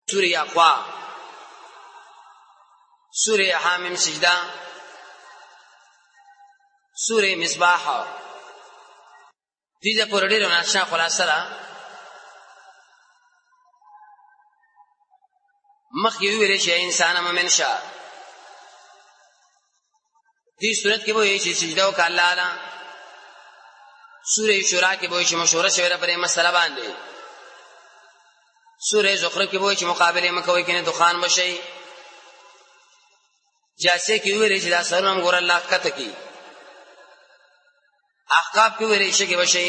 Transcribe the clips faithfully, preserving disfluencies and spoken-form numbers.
سوره اقوا، سوره حامیم سجده، سوره مصباح. دې د پرډې روناشنا خلاصه ده. مخ یې ویل چې انسان مومن شه. دې صورت کې وایي چې سجده وکړه الله تعالی. سوره شورا کې وایي چې مشوره شوه پرې مسله باندې. سوره زخرف کې وایي چې مقابله مکوئ کنه دخان بشي. جاسه کې ویل چې دا سرهم ګور الله کته کی. احقاف کې ویل چې کې بشي.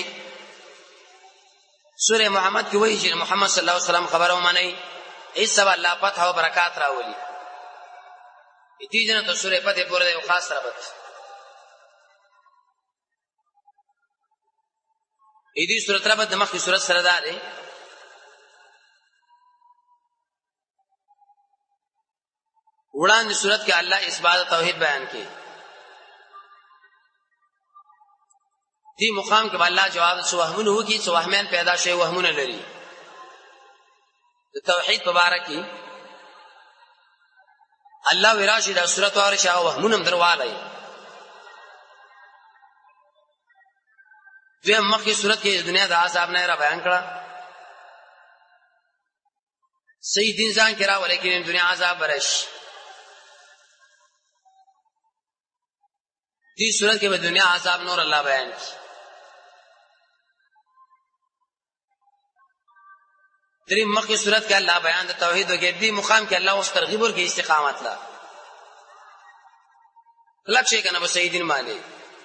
سوره محمد کې وایي چې محمد صلی الله علیه وسلم خبره ومني ایسا الله فتح او برکات راولي. دې جن ته سوره فتح پورې یو خاص رابط. دې سورۃ رابط د مخکې سورۃ سره ده. وړاندې سورۃ کې الله اثبات توحید بیان کړي. دې مقام کې الله جواب سو وهمونه وکي چې وهمن پیدا شي وهمونه لري. د توحید په اړه کې الله وراشي دا سورۃ اور شاه وهمونه درواله. دې مخکې سورۃ کې دنیا د عذاب نه را بیان کړه. صحیح دین ځان کې را ولیکن دنیا عذاب برش. دې سورۃ کې به دنیا عذاب نور الله بیان کړي. درې مخکې سورۃ کې الله بیان د توحید او دې مقام کې الله اوس ترغیب ورکړي استقامت لا. کلک شي کنه به صحیح دین باندې.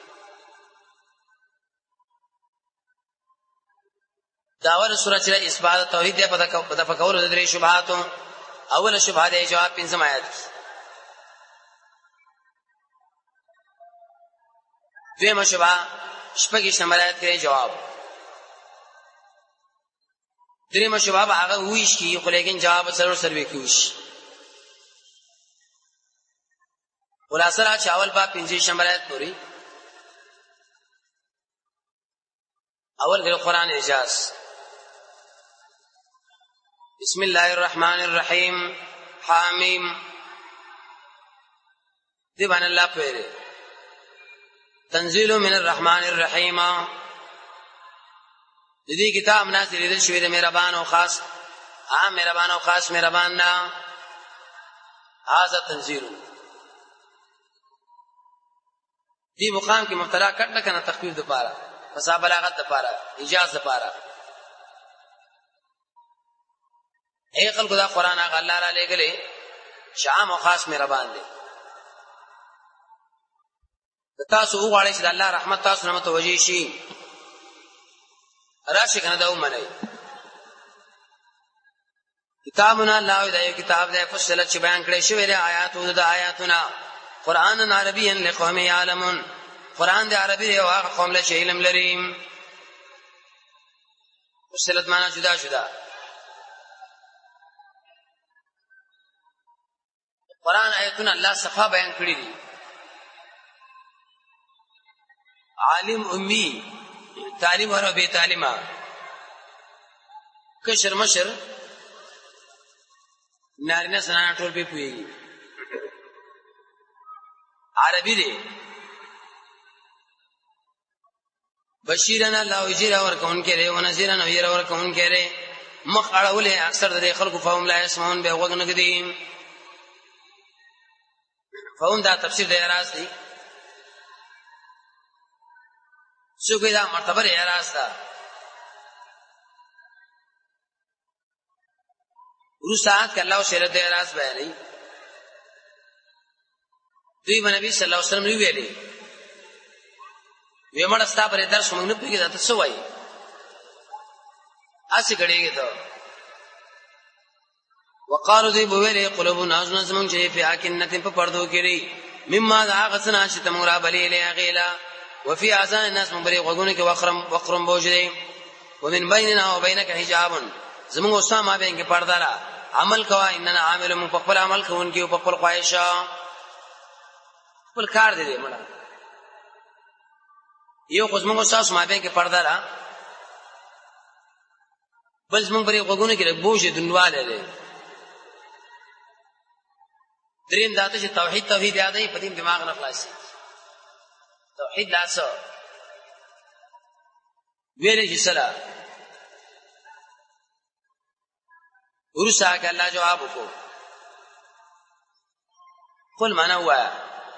داور سورۃ چې اثبات توحید دی په تفکر د درې شبهات. اوله شبهه د جواب پنځم آیت. دویمه شبهه شپږ نمبر آیت کې جواب. دریمه شبهه هغه ویش کی خو لیکن جواب سره سره وکیوش. خلاصه را چاول با پنځه نمبر آیت پوری. اول کې قرآن اعجاز. بسم الله الرحمن الرحیم حامیم. دی باندې الله پیره تنزیل من الرحمن الرحیم. د دې کتاب نازل دي شوی د مهربان او خاص عام مهربان او خاص مهربان نه. هاذا تنزیل. دې مقام کې مبتلا کټ نه کنه تخفیف د پاره فصا بلاغت د پاره اجازه د پاره. اے خلق دا قران هغه الله را لګلې شام او خاص مهربان دي. تاسو وګورئ چې الله رحمت تاسو نه متوجي شي. راشه کنه دا ومني. کتابنا الله دا کتاب دې فصلت چې بیان کړی شوی دی آیاتو د آیاتنا قرآن عربی لقوم یعلمون. قرآن د عربی دی او هغه قوم له علم لري. فصلت معنا جدا جدا. قرآن آیاتنا الله صفه بیان کړی دي. عالم امی تعلیم ورو بے تعلیمہ کشر مشر نارینه سنانا ټول به پوي. عربی دی. بشیرنا الله وجرا ور کون کړي او نذیرنا وير ور کون کړي. مخ اړولې اکثر د خلکو فهم لا اسمون به وګ نه کدي. فهم دا تفسیر دی راز دی. څوک دا مرتبه یې راسته. ورسات کله او شریعت یې راس بیانې. دوی نبی صلی الله علیه وسلم ویلي ویمړ استا پر درس موږ نه پیږي دا څه وایي. اسی کړيږي ته وقالو دی بوویلې قلوبنا نظم چې په اکنت په پردو کې مما ذا غسنا چې تمورا بلی له غیلا وفي اذان الناس من بريق وغونه کې وقرم وقرم بوجدي ومن بيننا وبينك حجاب. زموږ اسامه به کې پرده را عمل کوا اننا عامل من خپل عمل کوونکی او خپل خواهشا خپل کار دي مړه. یو قسمه اسامه به کې پرده را بل زموږ بريق وغونه کې بوجي دنواله دي دریم داته چې توحید توحید یادې په دې دماغ نه خلاصي توحید لاسو ویلې چې سلام ورسا که الله جواب وکړو قل معنا هوا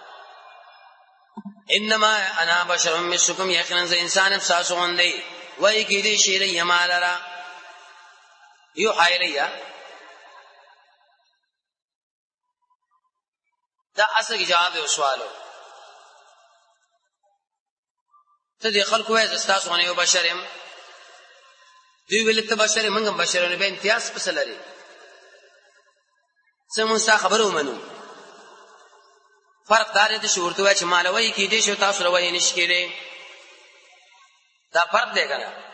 انما انا بشر مثلكم یقینا ز انسان تاسو غوندې وای کی دې شی له یمالرا یو حایلیا دا اصل کی جواب یو سوالو ته دې خلکو وای تاسو غوندې یو بشرم دوی ویل ته بشر منګم بشرونه به امتیاز پس لري سمونستا خبرو منو فرق دار دې شورته وای چې مالوي کې دې شو تاسو روي نشکېلې دا فرق دی کنه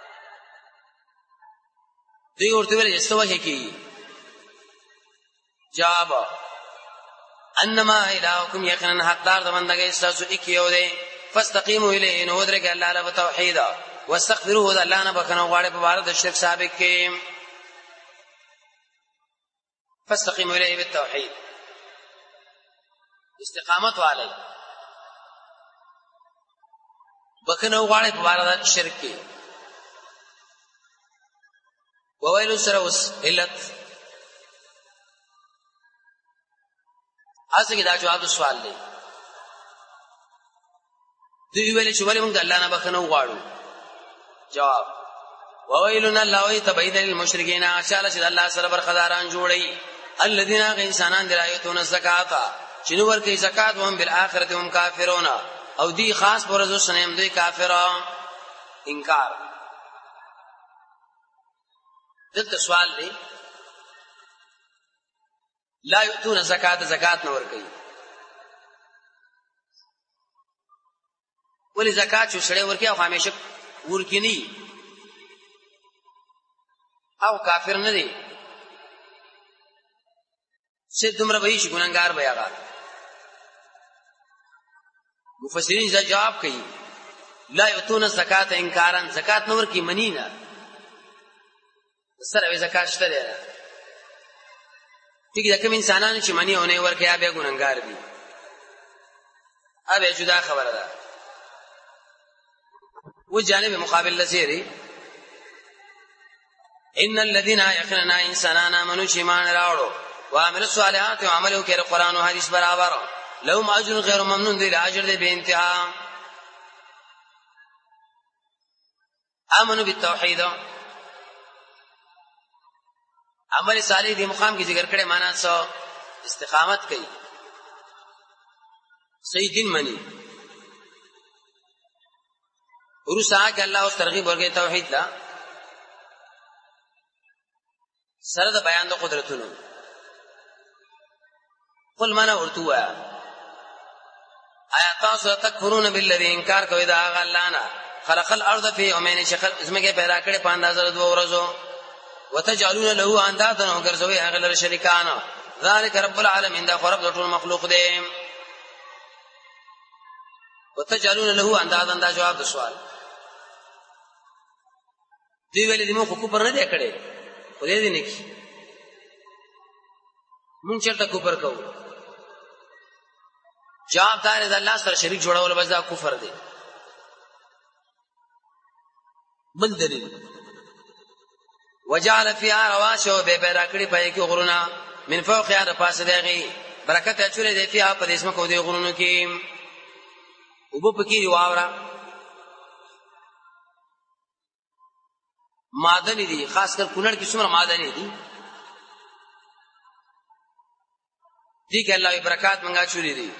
دوی ورته ویل چې څه کې جواب انما الهکم یقینا حقدار د بندګۍ تاسو اکیو دی فاستقیموا الیه نو درګه الله له توحید واستغفروه ذا الله نه بکنه غواړي په بار د شرک سابق کې فاستقیموا الیه بالتوحید استقامت علی بکنه غواړي په بار د شرک کې وویل سروس علت اصل کې دا جواب سوال دی دوی ویل چې ولې موږ الله نه بکنه غواړو جواب وویلنا الله تبعید للمشرکین اشاله چې الله سره برخداران جوړي الذين انسانان درایتون الزکات چې نو ورکې زکات هم بالآخرته هم کافرون او دی خاص پرزو سنیم دوی کافرون انکار دغه سوال دی لا یؤتون زکات زکات نو ورکې ولی زکات چې سړی ورکې او همیشه ورکینی او کافر نه دی چې دومره به شي ګناګار به هغه مفسرین دا جواب کوي لا یؤتون الزکات انکارا زکات نور کی منینا سره زکات شته دی ټیک دا کوم انسانانو چې منی ونه ورکه بیا ګناګار دي اوبه جدا خبره ده و جانب مقابل لسیری ان الذين يقننا انسانان امنوا شيمان راوړو وعملوا الصالحات وعملوا كير قران او حديث برابر لهم اجر غير ممنون دي اجر دي به انتها امنوا بالتوحید عمل صالح دی مقام کی ذکر کړي معنا سو استقامت کوي صحیح دین منی ورسا کہ اللہ اس ترغیب ورگے توحید لا سره د بیان د قدرتونو قل منا ورتوا آیا تاسو تکفرون بالذی انکار کوي دا غلانا خلق الارض فی یومین شخل اسمه پیدا کړي په اندازه د دوه ورځو وتجعلون له اندادا او ګرځوي هغه لر شریکان ذالک رب العالمین دا رب د ټول مخلوق دی وتجعلون له اندادا دا جواب د سوال دی ویلې دمو خو کوپر نه دی کړي خو دې نه کی مونږ چرته کوپر کوو جواب دار د الله سره شریک جوړول بس دا کفر دی بل دلیل وجعل فيها رواسي وبيبرا کړي پای کې غرونه من فوقها د پاسه دیږي برکت اچولې دی فيها په اسمه کو دی غرونو کې وب پکې واورا معدنی دي خاص کر کونړ کې څومره معدنی دي دي کې الله برکات منګه چولې دي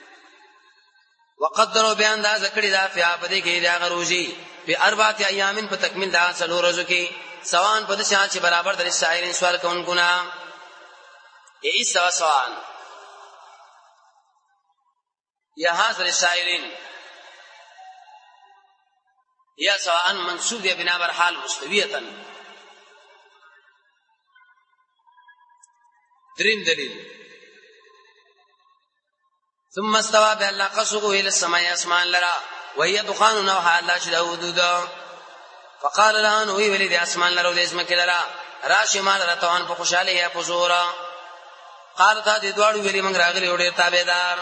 وقدروا بیان دا ذکر دا فیا پدې کې دا غروزی په اربعه ایامین په تکمیل دا څلور ورځو کې سوان په دشان چې برابر در سایرین سوال کوونکو نه ای سوا سوان یا حاضر سایرین یا سواء منصوب دی بنا بر حال مستویتا درین دلیل ثم استوى بالله قصقه الى السماء اسمان لرا وهي دخان نوحا الله شد حدود فقال لها نوي ولي دي اسمان لرا ودي اسمك لرا راشي مال رتوان په خوشاله یا په زورا قال تا دې دواړو ویلي موږ راغلي او ډېر تابعدار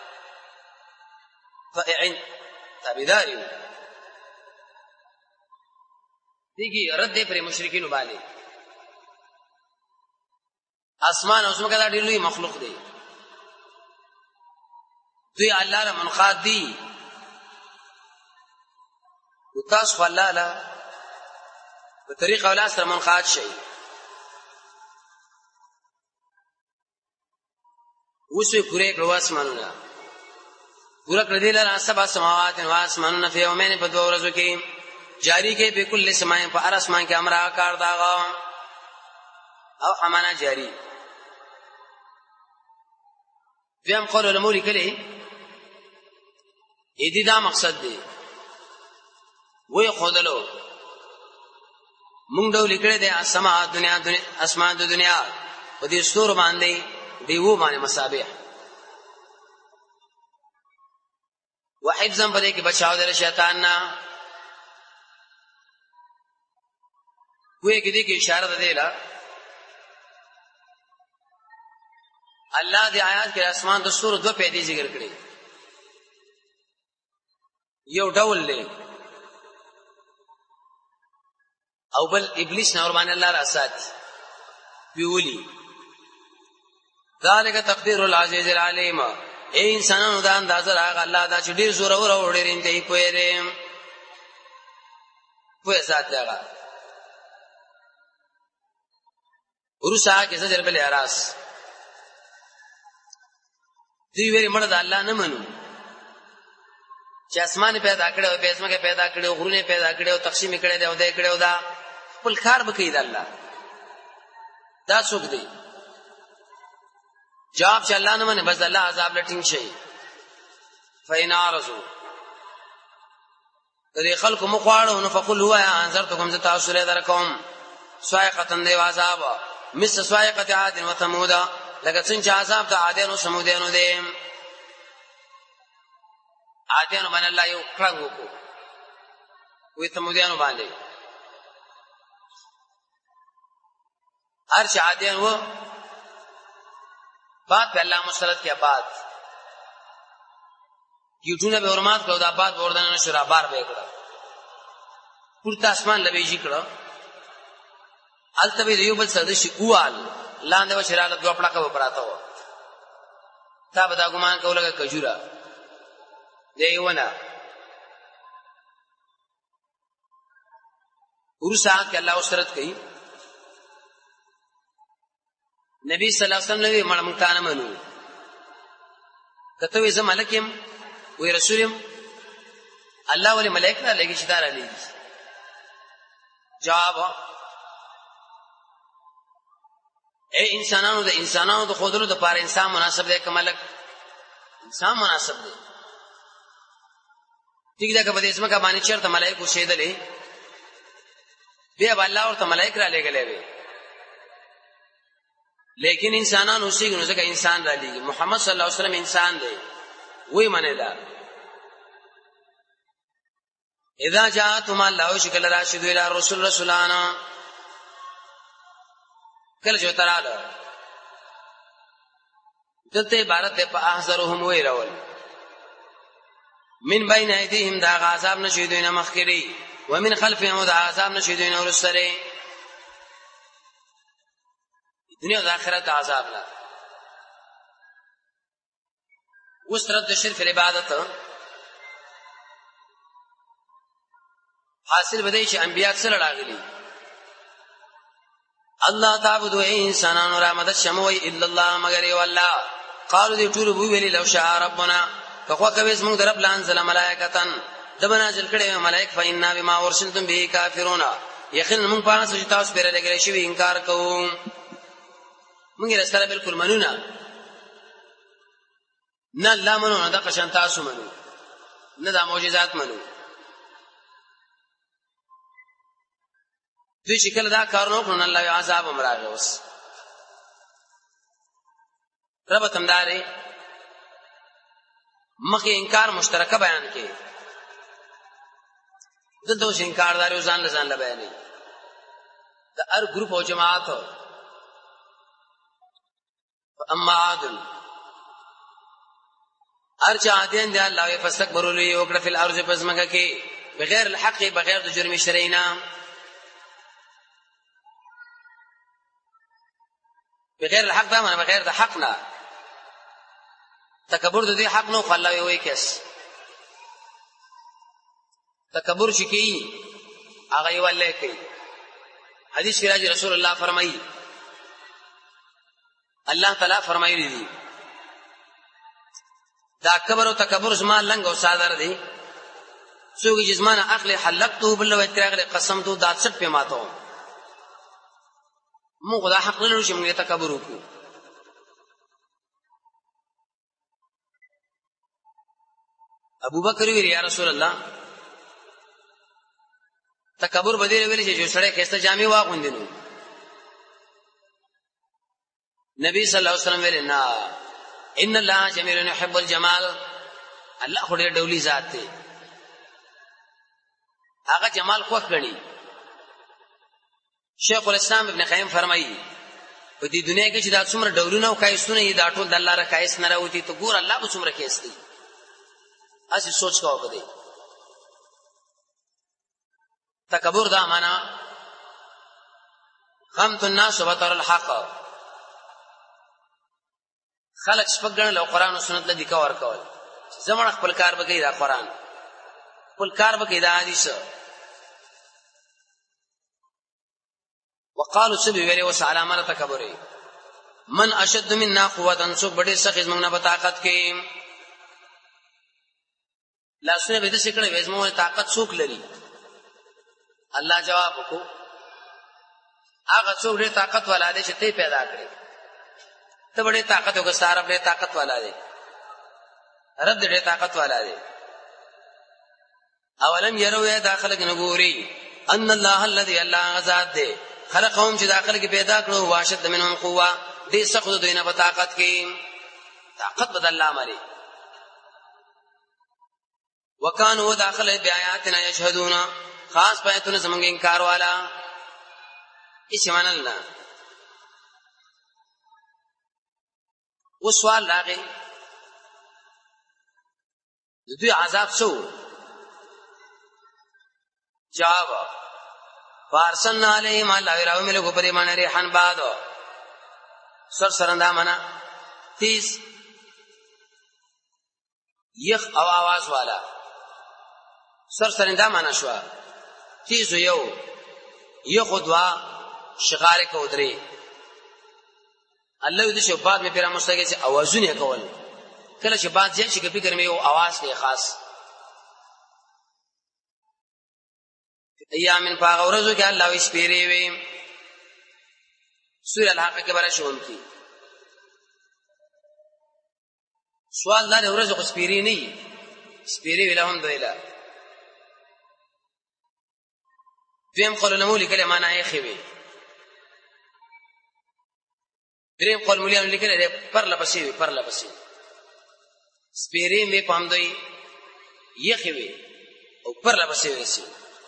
فاعن تابعدار یو دیږي رد پر مشرکین باندې اسمان او زمکه دا ډېر لوی مخلوق دی دوی الله له منقاد دي او تاسو الله له په طریقه ولا سره منقاد شي وسوي پوره کړو اسمانونه پورا کړ دې لاره سبا سماوات او اسمانونه په یومین په دوه ورځو کې جاری کې په کل سماع په ار اسمان کې امر کار داغا او امانه جاری دیم قول علماء لیکلي اې دې دا مقصد دی وې خودلو مونږ ډول لیکل دي اسماء دنیا دنیا اسماء د دنیا په دې ستور باندې دیو باندې مصابيح وحفظا په دې کې بچاو د شیطان نه وې کې دې کې اشاره ده لا الله دې آیات کې اسمان د ستور دوه پیدې ذکر کړې یو ډول له او بل ابلیس نور باندې الله راسات ویولي ذالک تقدیر العزیز العلیم اے انسانانو دا اندازه راغ الله دا چې ډیر زور اور اور ډیر انتهی کوی دی په ذات دا ورسا کې زجر بل اراس دی ویری مړه د الله نه منو چې اسمان پیدا کړو او پسمه کې پیدا کړو غرونه پیدا کړو تقسیم کړي دی او دې کړو دا خپل کار وکړي د الله دا څوک دی جواب چې الله نه منه بس الله عذاب لټین شي فین ارزو دې خلق مخواړو نو فقل هو انذرتکم ذ تاسره درکم صاعقه دی عذاب مس صاعقه عاد و ثمود لکه څنګه عذاب د عادین او سمودینو دی عادین باندې الله یو کړنګ وکړو وې ثمودینو باندې هر چا عادین و بعد په الله مسلط کې بعد یوټونه به ورمات کړو دا بعد وردان شورا بار به کړو پورته اسمان لبیږي کړو التبه یو بل سره شي اوال لاندې وشراله دوه پړه کو پراته و تا به دا ګمان کوله کجورا دیونه ورسا کې الله وسرت کوي نبی صلی الله علیه وسلم نبی مړ مونږ نه منو کته وې زم ملکم وې رسولم الله ولې ملائکه را لګي چې دار علی جواب اے انسانانو د انسانانو د خودلو د پاره انسان مناسب دی کملک انسان مناسب دی ٹھیک ده که په دې اسمه کا باندې چرته ملائکه شهیدلې بیا الله ورته ملائکه را لګلې وي لیکن انسانان اوسې نو ځکه انسان را لګي محمد صلی الله علیه وسلم انسان دی وای منه دا اذا جاءتم الله شکل راشد الى رسول رسولانا کله جو تراله دته عبارت ده په احذرهم وی راول من بین ایدیهم دا عذاب نشیدون مخکری ومن خلفهم دا عذاب نشیدون ورسره دنیا او آخرت عذاب لا وسرد شرف العبادت حاصل بدای چې انبیاء سره راغلي الله تعبدوا انسانانو را مدد شموي الا الله مگر یو الله قالوا دي ټول بو ویلي لو شاء ربنا کخوا کوي زموږ رب لانزل ملائکتن دبنازل کړي ملائک فإنا بما ورسلتم به کافرون یقینا موږ په هغه څه چې تاسو پرې لګري شوی انکار کوو موږ یې سره بالکل منونه نه الله منو نه د قشن تاسو منو نه د معجزات منو دوی شکل دا کارونه کړو الله یې عذاب امراغه اوس رب تمداري مخه انکار مشترکه بیان کړي د دوه انکار دارو ځان له ځان له بیانې د هر ګروپ او جماعت اما عاد ارجع عادین دی الله فاستكبروا لي وکړه فی الارض پزماګه کې بغیر الحق بغیر د جرم شرعینا بغیر الحق دا معنی بغیر د حق نه تکبر د دې حق نو خلا وي وای کس تکبر شکی هغه یې ولې کوي حدیث کې راځي رسول الله فرمایي الله تعالی فرمایلی دي دا کبر او تکبر زما لنګ او صادر دي څوک جسمانه اخلي حلقته بل وتراغله قسمته دا څټ په ماتو مو خدا حق نه لري چې موږ تکبر وکړو ابو بکر ویل یا رسول الله تکبر بدیل ویل چې سړی کېسته جامې واغوندینو نبی صلی الله علیه وسلم ویل نه ان الله جمیل يحب الجمال الله خو دې ډولی ذات دی هغه جمال خو غني شیخ الاسلام ابن قیم فرمایي په دې دنیا کې چې دا څومره ډولونه او کایسونه یې دا ټول د الله را کایس نه راوتی ته ګور الله به څومره کیستی اسی سوچ کا وکړي تکبر دا معنا خمت الناس وبطر الحق خلق شپګن له قران او سنت له دکا ور کول زموږ خپل کار به کوي دا قران خپل کار به کوي دا حدیث وقالوا سبي ویلي وس علامه تکبر من اشد منا قوه سو بڑے سخت موږ نه طاقت کې لاسونه به دې څکړې وېزمو طاقت څوک لري الله جواب وکړو هغه څوک دې طاقت والا دې چې ته پیدا کړې ته بڑے طاقت وګ ساره بڑے طاقت والا دې رب دې طاقت والا دې اولم يروا يا داخل نګوري ان الله الذي الله غزاد دې خلقهم چې داخل کې پیدا کړو واشد منهم قوه دې سخت دوی نه په طاقت کې طاقت بدل الله مری وکانو داخل بیااتنا یشهدون خاص پایتونه زمونږ انکار والا هیڅ معنی نه و سوال راغی دوی عذاب شو جواب فارسلنا علیهم الله راو ملو کو پرې باندې ریحان باد سر سرندا منا تیس یخ او आवाज والا سر سرندا منا شو تیس یو یخ دوا شغار کو درې الله دې شو بعد مې پیرا مستګي چې आवाजونه کول کله چې بعد ځین چې فکر مې یو आवाज کې خاص ایامن پاغ ورځو کې الله وي سپيري وي سورہ الحق کې بار شون کی سوال دا ورځو کو سپيري نه سپيري ویلهم دویلا دیم قول نمول کله معنا یې خوي دریم قول مليان لیکل پر لپسي پر لپسي سپيري می پام دوی یې خوي او پر لپسي وسی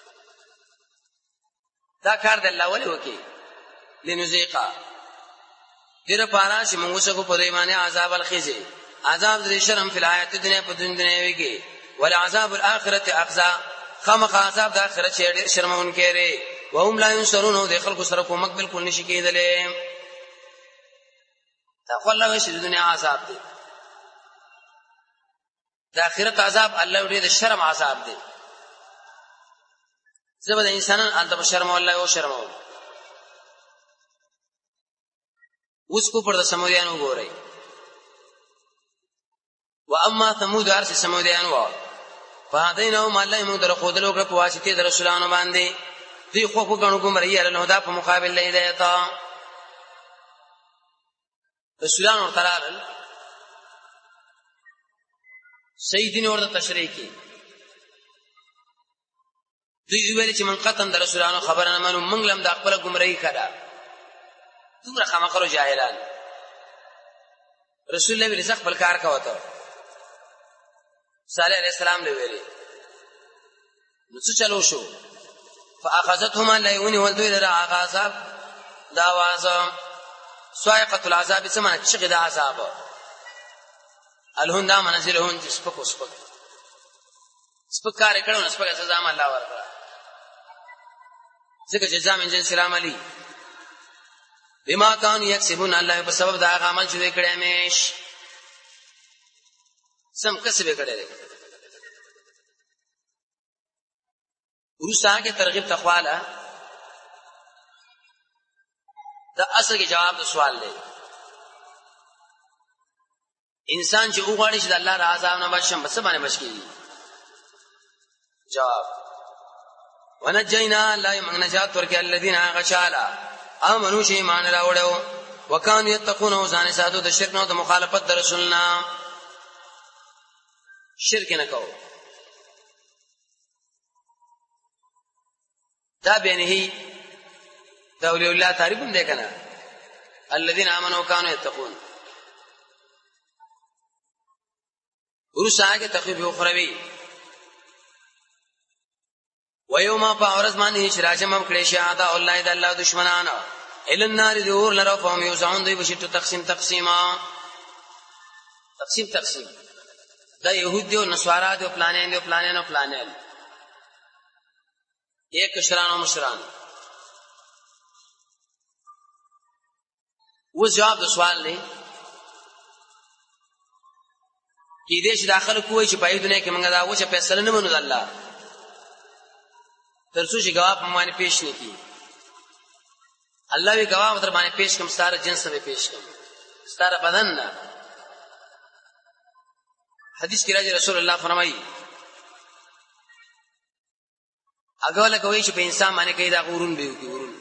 دا کار د الله ولې وکي لنذيقا دغه پارا چې موږ څنګه په دې باندې عذاب الخزي عذاب د شرم په حیات دنیا په دنیا کې ول عذاب الاخرته اخزا خامخ عذاب د اخرت چې شرمون کړي وهم لا ينصرون د خلق سره کومک بالکل نشي کېدلې دا خو الله وشي د دنیا عذاب دی د اخرت عذاب الله دې د شرم عذاب دی زبد انسانان انت بشرم والله او شرم اوس کو پر د سمودیان وګورئ و اما ثمود ارس سمودیان و فهدينهم ما الله موږ در خودلو کړ په واسطه د رسولانو باندې دوی خو خو غنو ګمړی له هدا په مقابل له هدایت رسولان ورته راغل سیدین ورته تشریح کی دوی ویل چې من قطن در رسولانو خبرانه منو منګلم د خپل ګمړی کړه دومره خامخرو جاهلان رسول الله ویل خپل کار کوته صالح علیہ السلام له ویلي نو څه چلو شو فاخذتهما ليون ولدوا الى عذاب دا واز صاعقه العذاب سمعت شغد عذاب الهون دا منزلهون سپک سپک سپک کار کړو نو سپک سزا ما الله ورکړه ځکه جزاء من جنس العمل بما كانوا يكسبون الله په سبب دا عمل چې کړی همیش سم کسب کړی ورسا کې ترغیب تقواله دا اصل کې جواب د سوال دی انسان چې وګړي چې د الله عذاب نه بچم بس باندې بچ کیږي جواب ونجینا لا یمنجات ورکه الذين غشالا امنوا شی مان راوړو وکانو یتقون وزان ساتو د شرک نو د مخالفت د رسولنا شرک نه کو دا بینه دا اولیاء الله تعریف هم دی کنه الذين امنوا وكانوا يتقون ورسا کې تخفیف اخروی ويوم فاورز مانی شراجم کړي شهاده الله د الله دشمنانه ال النار دور لرو فهم یوزعون دوی بشتو تقسیم تقسیما تقسیم تقسیم دا يهود او نصارا دي او پلانین دي او پلانین او پلانین ایک شران او مشران و جواب د سوال دی کې دې چې داخله کوی چې په دنیا کې موږ دا و چې فیصله نه منو د الله ترڅو چې جواب باندې پیش نه کی الله وی جواب در باندې پیش کوم ستاره جنس به پیش کوم ستاره بدن نه حدیث کې راځي رسول الله فرمایي هغه له کوي چې په انسان باندې کې دا غورون به وي غورون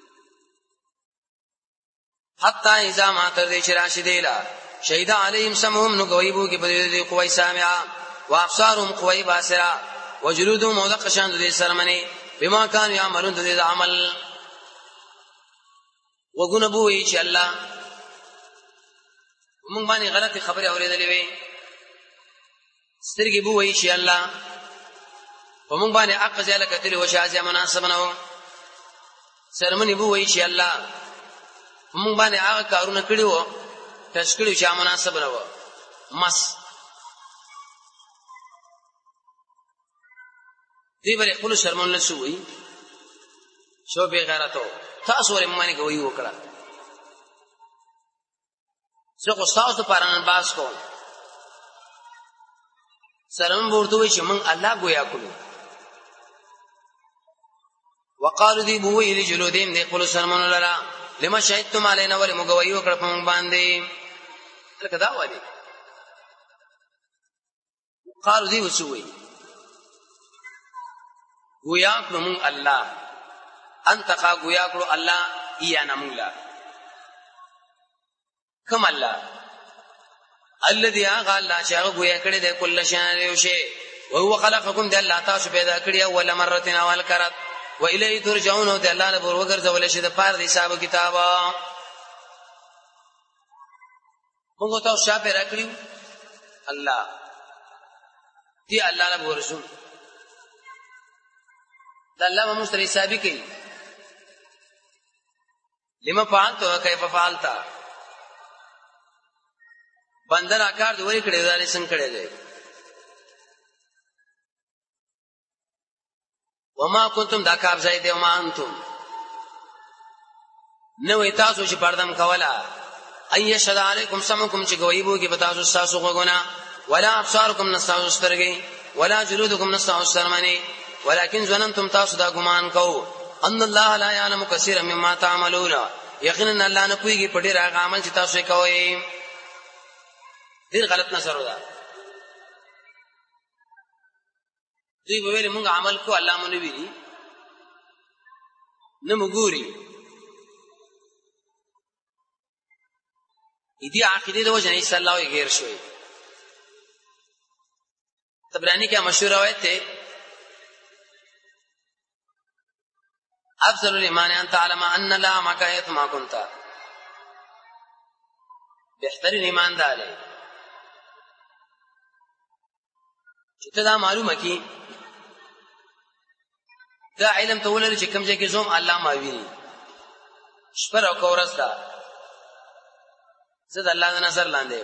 حتا اذا ما تر دې چې راشي دیلا شهید علیهم سمهم نو غویبو کې په دې قوی سامعه وابصارهم قوی باسره وجلودهم مودقشان دې سرمنی بما كانوا يعملون دې عمل وګنبوي چې الله موږ باندې غلطي خبره اورېدلې وي سترګې بو وي چې الله وموږ باندې حق ځاله کتلې و شازه مناسب نه و سرمنی بو وي چې الله موږ باندې هغه کارونه کړی وو تشکیل چې مناسب نه و مس دی بل خپل شرمون لسوي شو به غیرتو تاسو ورې مانی کوي وکړه څو کو تاسو پران باس کو سرم ورته وي چې مونږ الله گویا کړو وقالو دی بو وی لجلودین دی خپل شرمون لرا لما شهدتم علينا ولمغوي وکړه په مونږ باندې لکه دا وایي قالو دی وسوي گویا کړو مونږ الله انت قا گویا کړو الله یا نمولا کم الله الذي قال لا شاء گویا کړی د کل شان یو شی او هو خلقکم د الله تاسو پیدا کړی اول مره اول کرت و الیه ترجعون او د الله نه ور وګرځول شي د پاره د حساب کتاب موږ تاسو شاپ راکړیو الله دی الله نه ورسول د الله مستری حسابي کوي لما فعلت وكيف فعلت بندر اکار دی وری کړي دالي څنګه کړي دی وما كنتم دا کار ځای دی وما انتم نو تاسو چې پردم کولا اي شهد عليكم سمكم چې غويبو کې بتاسو تاسو غوګونا ولا ابصاركم نستاسو سترګي ولا جلودكم نستاسو سرمني ولكن ظننتم تاسو دا ګمان کو ان الله لا يعلم كثيرا مما تعملون یقینا الله نه کوي په ډیر هغه عمل چې تاسو کوي ډیر غلط نظر ودا دوی به ویل موږ عمل کو الله مونږ ویلي نه مګوري دې عقیده د وجه صلی الله علیه غیر شوی طبرانی کې مشهور روایت ده افضل الايمان ان تعلم ان لا مكايت ما كنت بهترین ایمان داله چې ته دا معلومه کی دا علم ته ولر چې کوم ځای کې زوم الله ما ویني شپه او کورس دا زد الله د نظر لاندې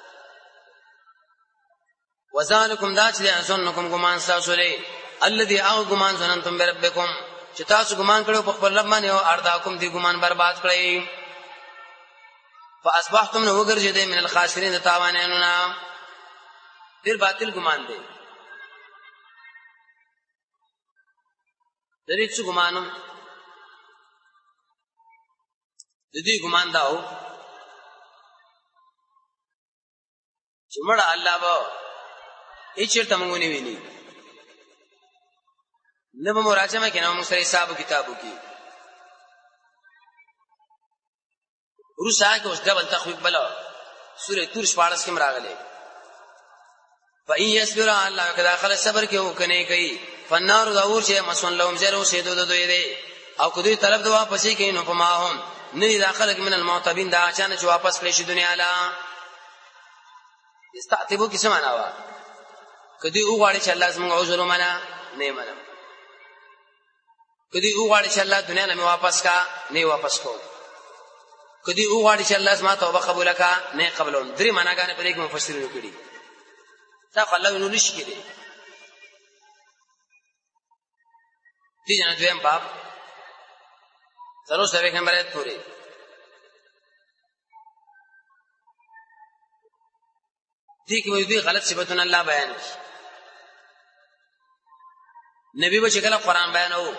وذالکم دا چې ظنکم ګمان تاسو لري الذي او ګمان ظننتم بربکم چې تاسو ګمان کړو په خپل رب باندې او ارداکم دی ګمان برباد کړی فاصبحتم نو وګرځیدې من الخاسرین د تاوانانو نه ډیر باطل ګمان دی د دې څه ګمانم د دې ګمان داو چې مړ الله به هیڅ چرته مونږ نه ویني نه به مراجعه کې نو موږ سره حساب کتابو کې ورسا کې اوس ډبل تخویف بلا سورې تور شپارس کې مراغله فإن يصبر الله کدا خل صبر کې وکنه کوي فنار داور چې مسون لهم زرو سیدو د دوی دی او کدی طرف دوا پسې کې نو پما هم نه داخله من المعتبین دا اچانک واپس کړي شي دنیا لا استعتبو کې څه معنا وا کدی وګاړي چې الله زموږ عذر معنا نه معنا کدی وګاړي چې الله دنیا نه واپس کا نه واپس کو کدی وګاړي چې الله زما توبه قبول کا نه قبولون درې معناګانې په دې کې مفسرینو کړي تا الله نو نشي کړي دي جنا دویم باب زرو سره کوم برات پوری دي کې وې غلط صفاتونه الله بیان کړي نبی به کله قران بیانو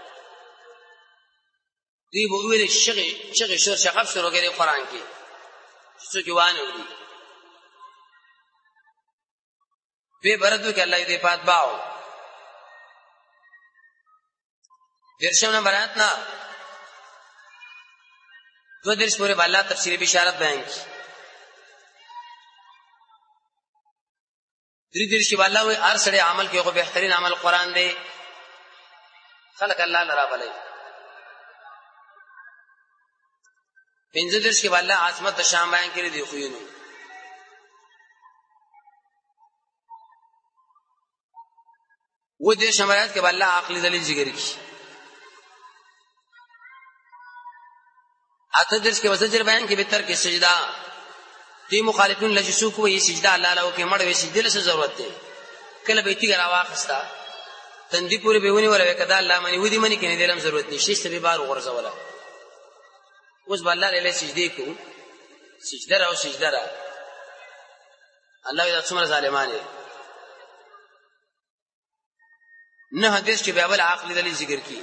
دی به ویل شغه شغه شر شغف شروع کړي قران کې څه جوان وي به بردو کې الله دې پات باو درشمنه برات نه دو درس پورې الله تفسیری بشارت بیان کړي دری دری شی والله وي ار سړي عمل کې خو بهترین عمل قران دی خلق الله لرا بلای پنځه درس کې والله عظمت شام بیان کړی دی خو یې و دې شمارات کې والله عقلی دلیل ذکر کړي اته درس کې وسجر بیان کې به تر کې سجدا دی مخالفین لجسو کو یې سجدا الله له کې مړ وې سجدې له ضرورت دی کله به تیګ راواخستا تندې پورې به ونی ولا کدا الله منی ودی منی کې نه دلم ضرورت نشي سبي بار ورزولا اوس بالله له سجدې کو سجده را او سجده را الله دې څومره ظالمانه نه حدیث کې به بل عقل دلیل ذکر کی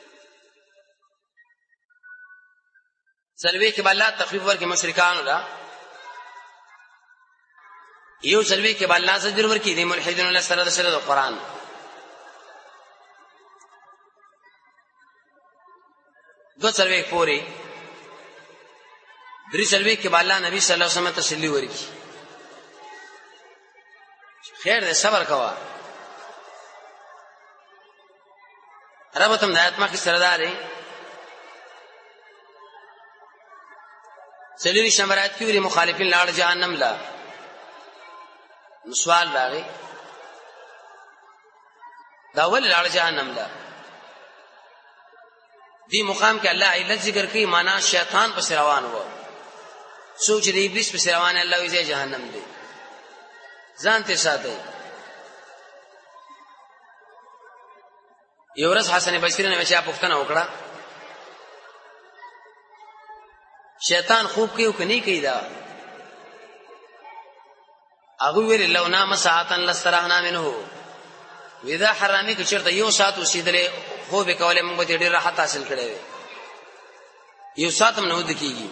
سلوی کې بالله تخفیف ورکې مشرکان را یو سلوی کې بالله زجر ورکې دي ملحدون الله سره د سره د قران دو سلوی پوری درې سلوی کې بالله نبی صلی الله علیه وسلم تسلی ورکې خیر دې صبر کوا ربتم دایت ما کې سردارې سلیری شمرات کې وری مخالفین لاړ جهنم لا سوال راغی دا ول لاړ جهنم لا دی مقام کې الله علت ذکر کوي معنا شیطان پر روان وو سوچ دی ابلیس پر روان الله یې جهنم دی ځان ته ساتي یو ورځ حسن بصری نے مچا پښتنه وکړه شیطان خوب کیو کني کیدا هغه ویل لو نام ساعتن لسترحنا منه وذا حرامي کې چرته یو ساعت وسیدلې خو به کوله موږ ته ډېر راحت حاصل کړي یو ساعت هم نه ودکېږي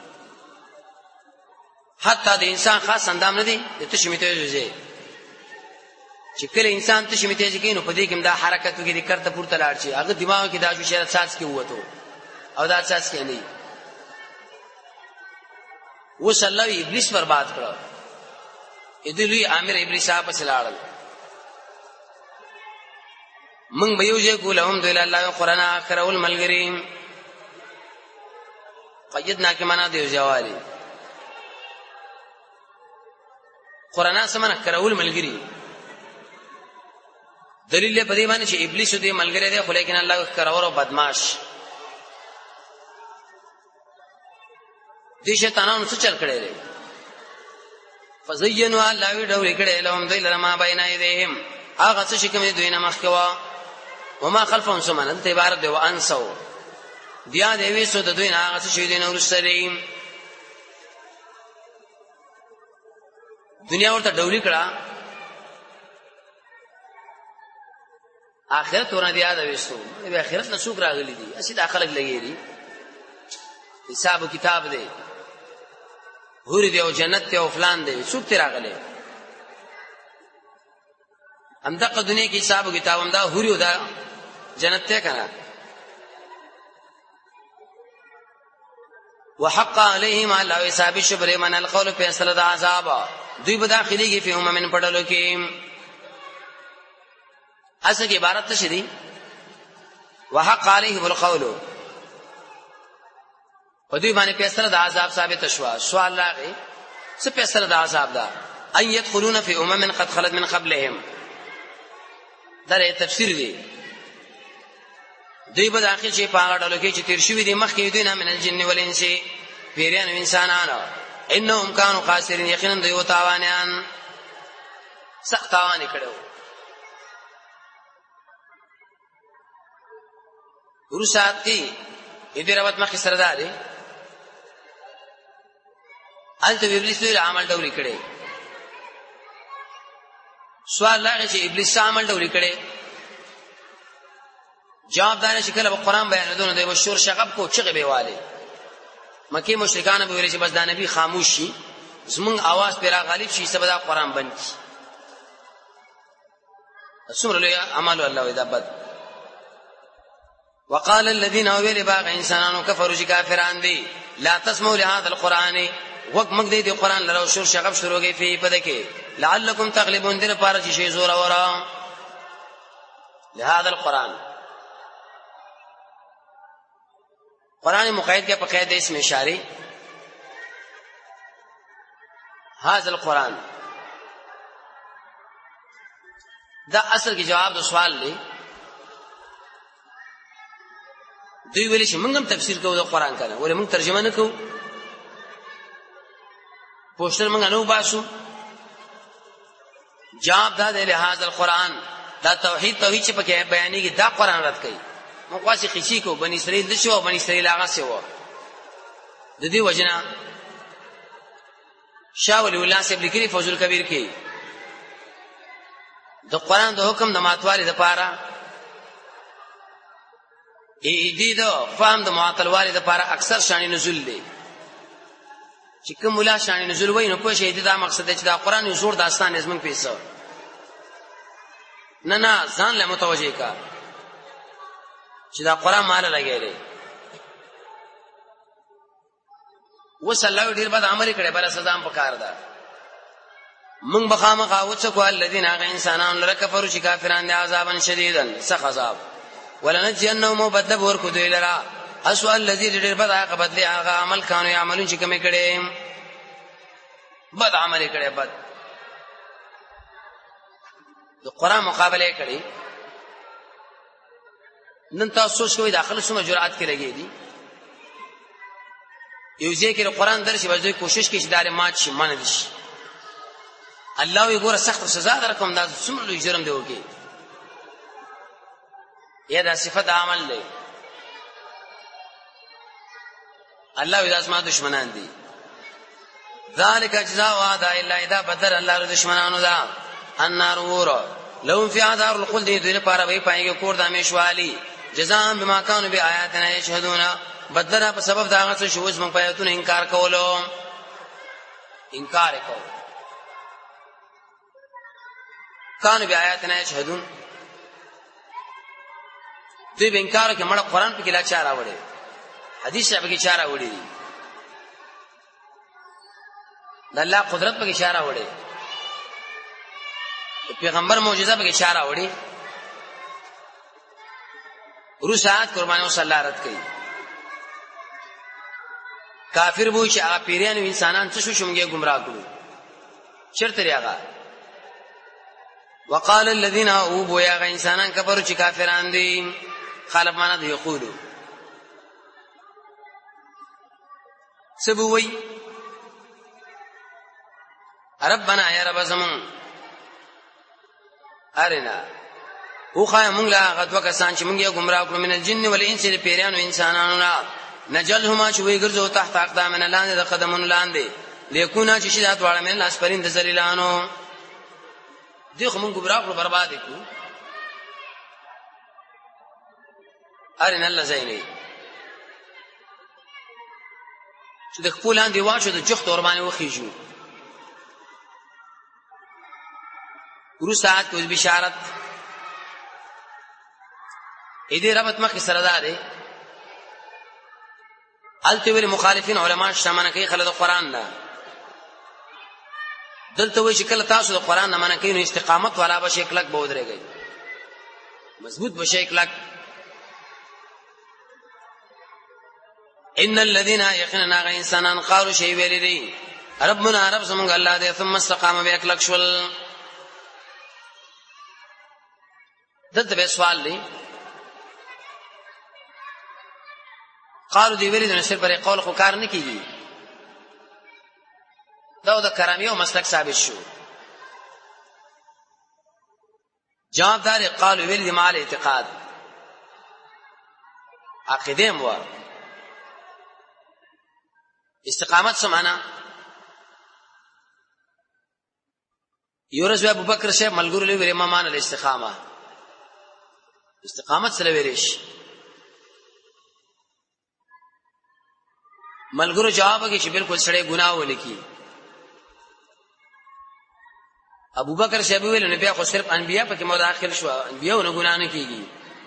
حتی د انسان خاص اندام نه دي ته شمیته وځي چې کله انسان ته شمیته ځي نو په دې کې دا حرکت کوي د کرته پورته لاړ شي هغه دماغ کې دا شو شرط ساز کې وته او دا ساز کې نه وس الله ابلیس برباد کړو ادلی امیر ابلیس په سلاړل من به یوځه کولهم د الله قرآن اخر اول ملګری قیدنا کې معنا دی جوالي قرآن سمنه کرول ملګری دلیل په دې باندې چې ابلیس دې ملګری دی خو لیکن الله کرور او بدمعاش دي شیطانانو څه چل کړي دي فزینوا الله وی ډول کړي لهم ذل ما بین ایدیهم هغه څه چې کوم دوی نه مخکوا وما خلفهم سمن ته عبارت دی وانسو بیا دی وی سو د دوی نه هغه څه شي دي نو رسري دنیا ورته ډول کړه آخرت ورنه دی یاد وېستو به آخرت نه څوک راغلي دي اسی دا خلک لګېږي حساب کتاب دی حور دی او جنت دی او فلان دی څوک تی راغلي هم دغه دنیا کې حساب کتاب هم دا حور او دا جنت ته کنه وحق عليهم الله حساب شبر من القول فیصله د عذاب دوی به داخليږي په هم من پړلو کې اصل کی عبارت څه دي وحق عليه القول په دوی باندې فیصله د عذاب ثابت شو سوال راغی څه فیصله د عذاب ده ان يدخلون في امم قد خلت من قبلهم دا تفسیر دی دوی به داخل شي په هغه ډول کې چې تیر شوی دي مخکې دوی نه من الجن والانس پیریان او انسانانو انهم كانوا خاسرين یقینا دوی وتاوانیان سخت تاوان کړو ورسات کی دې روایت مخکې سره ده دي الته ابلیس له عمل ډول کړي سوال لاغه چې ابلیس عمل ډول کړي جواب دار شکل په قران بیانونه دی مشهور شغب کو چغه بیواله مکی مشرکان به ویل چې بس دا نبی خاموش شي زمون आवाज پیرا غالب شي سبدا قران بند شي اسمر له عمل الله اذا بد وقال الذين ويل باغ انسانانو كفروا كافرون دي لا تسمعوا لهذا القران وقت مګ دې قران لرو شور شغب شروع کوي په دکې لعلكم تغلبون دې لپاره چې شي زور اورا لهذا القران قران مقید کې په قید اسم اشاری هاذا القران دا اصل کې جواب د سوال دی دوی ویل چې موږ هم تفسیر کوو د قران کنه ولې موږ ترجمه نه کوو پوښتنه موږ نه وباسو جواب دا دی لهذا القران دا توحید توحید چې پکې بیانېږي دا قران رد کوي موږ واسي خشي کو بني اسرائیل د شو بني اسرائیل هغه څه و د دې وجنا شاه ولی الله سیب لیکلي فوزل کبیر کې د قران د حکم د ماتوالي لپاره ای دې دا فهم د معطل والد لپاره اکثر شان نزول دی چې کوم ولا شان نزول وای نو په شی دې دا مقصد دی چې دا قران یو زور داستان نظم پیسو نه نه ځان له متوجه کا چې دا قران مال لګیږي وسلو ډیر بد عمل کړي بل سزا هم پکار ده من بخامخه وڅکو الذين هغه انسانان لره کفرو چې کافرانو دي عذابن شدیدن سخت عذاب ولنجنهم بدل ورکو دوی لرا اسوا الذي ډیر بد هغه بدلی هغه عمل کانو عملون چې کوم کړي بد عمل کړي بد د قران مقابله کړي نن تاسو سوچ کوئ داخله سمه جرأت کې لګي دي یو ځکه قرآن درس وځي کوشش کوي چې دار مات شي مان دي شي الله یې ګوره سخت سزا درکوم دا څومره لوی جرم دی وکي یا دا صفت عمل دی الله دې اسما دشمنان دي ذالک جزاء وعده الا اذا بدر الله دشمنانو دا النار ور لهم في عذاب الخلد دې لپاره وي پایګه کور د همیشوالي جزاء بما كانوا بآياتنا يشهدون بدلنا په سبب دا هغه شو چې موږ په آیاتونو انکار کولو انکار وکړو كانوا بآياتنا يشهدون دوی به انکار کوي مړه قران په کې لا چاره وړي حدیث په کې چاره وړي د الله قدرت په کې چاره وړي پیغمبر معجزه په کې چاره وړي روسات قربانو صلی الله رات کوي کافر وو چې هغه پیران او انسانان څه شو شومږي گمراه کړو چرته ریاغه وقال الذين اوبوا يا انسانان کفروا چې کافران دي خالف معنا دی یقولو سبوي ربنا يا رب زمون ارنا او خای مونږ لا غدوه کسان چې مونږ یې گمراه کړو من الجن والانس د پیرانو انسانانو نه نجلهما چې وی ګرځو تحت اقدامنا لاندې د قدمونو لاندې لیکونا چې شي دا دواړه من اسپرین د ذلیلانو دغه مونږ گمراه کړو برباد کړو ارنا الله زینې چې د خپل لاندې واښو د جخت اور باندې وخیجو ورو ساعت کوم بشارت اې دې ربط مخ سره ده الته ویل مخالفین علما شمنه کوي خلک د قران نه دلته وی چې کله تاسو د قران نه منه کوي نو استقامت والا به شکلک به ودرېږي مضبوط به شکلک ان الذين يقيننا غ انسانان قالوا شيء ویلي ربنا رب زمونږ الله دې ثم استقام به اکلک شول دلته به سوال لې قالو دی ویلي د نشر پر قول خو کار نه کیږي دا د کرامي او مسلک ثابت شو جواب دار قالو ویلي مال اعتقاد عقیده مو استقامت سمانا یورز ابو بکر شه ملګرو لوي امامان الاستقامه استقامت سره ویریش ملګرو جواب کې چې بالکل سړی ګناه ولکي ابو بکر شه ویل نو بیا خو صرف انبیا پکې مداخل شو انبیا نه ګناه نه کیږي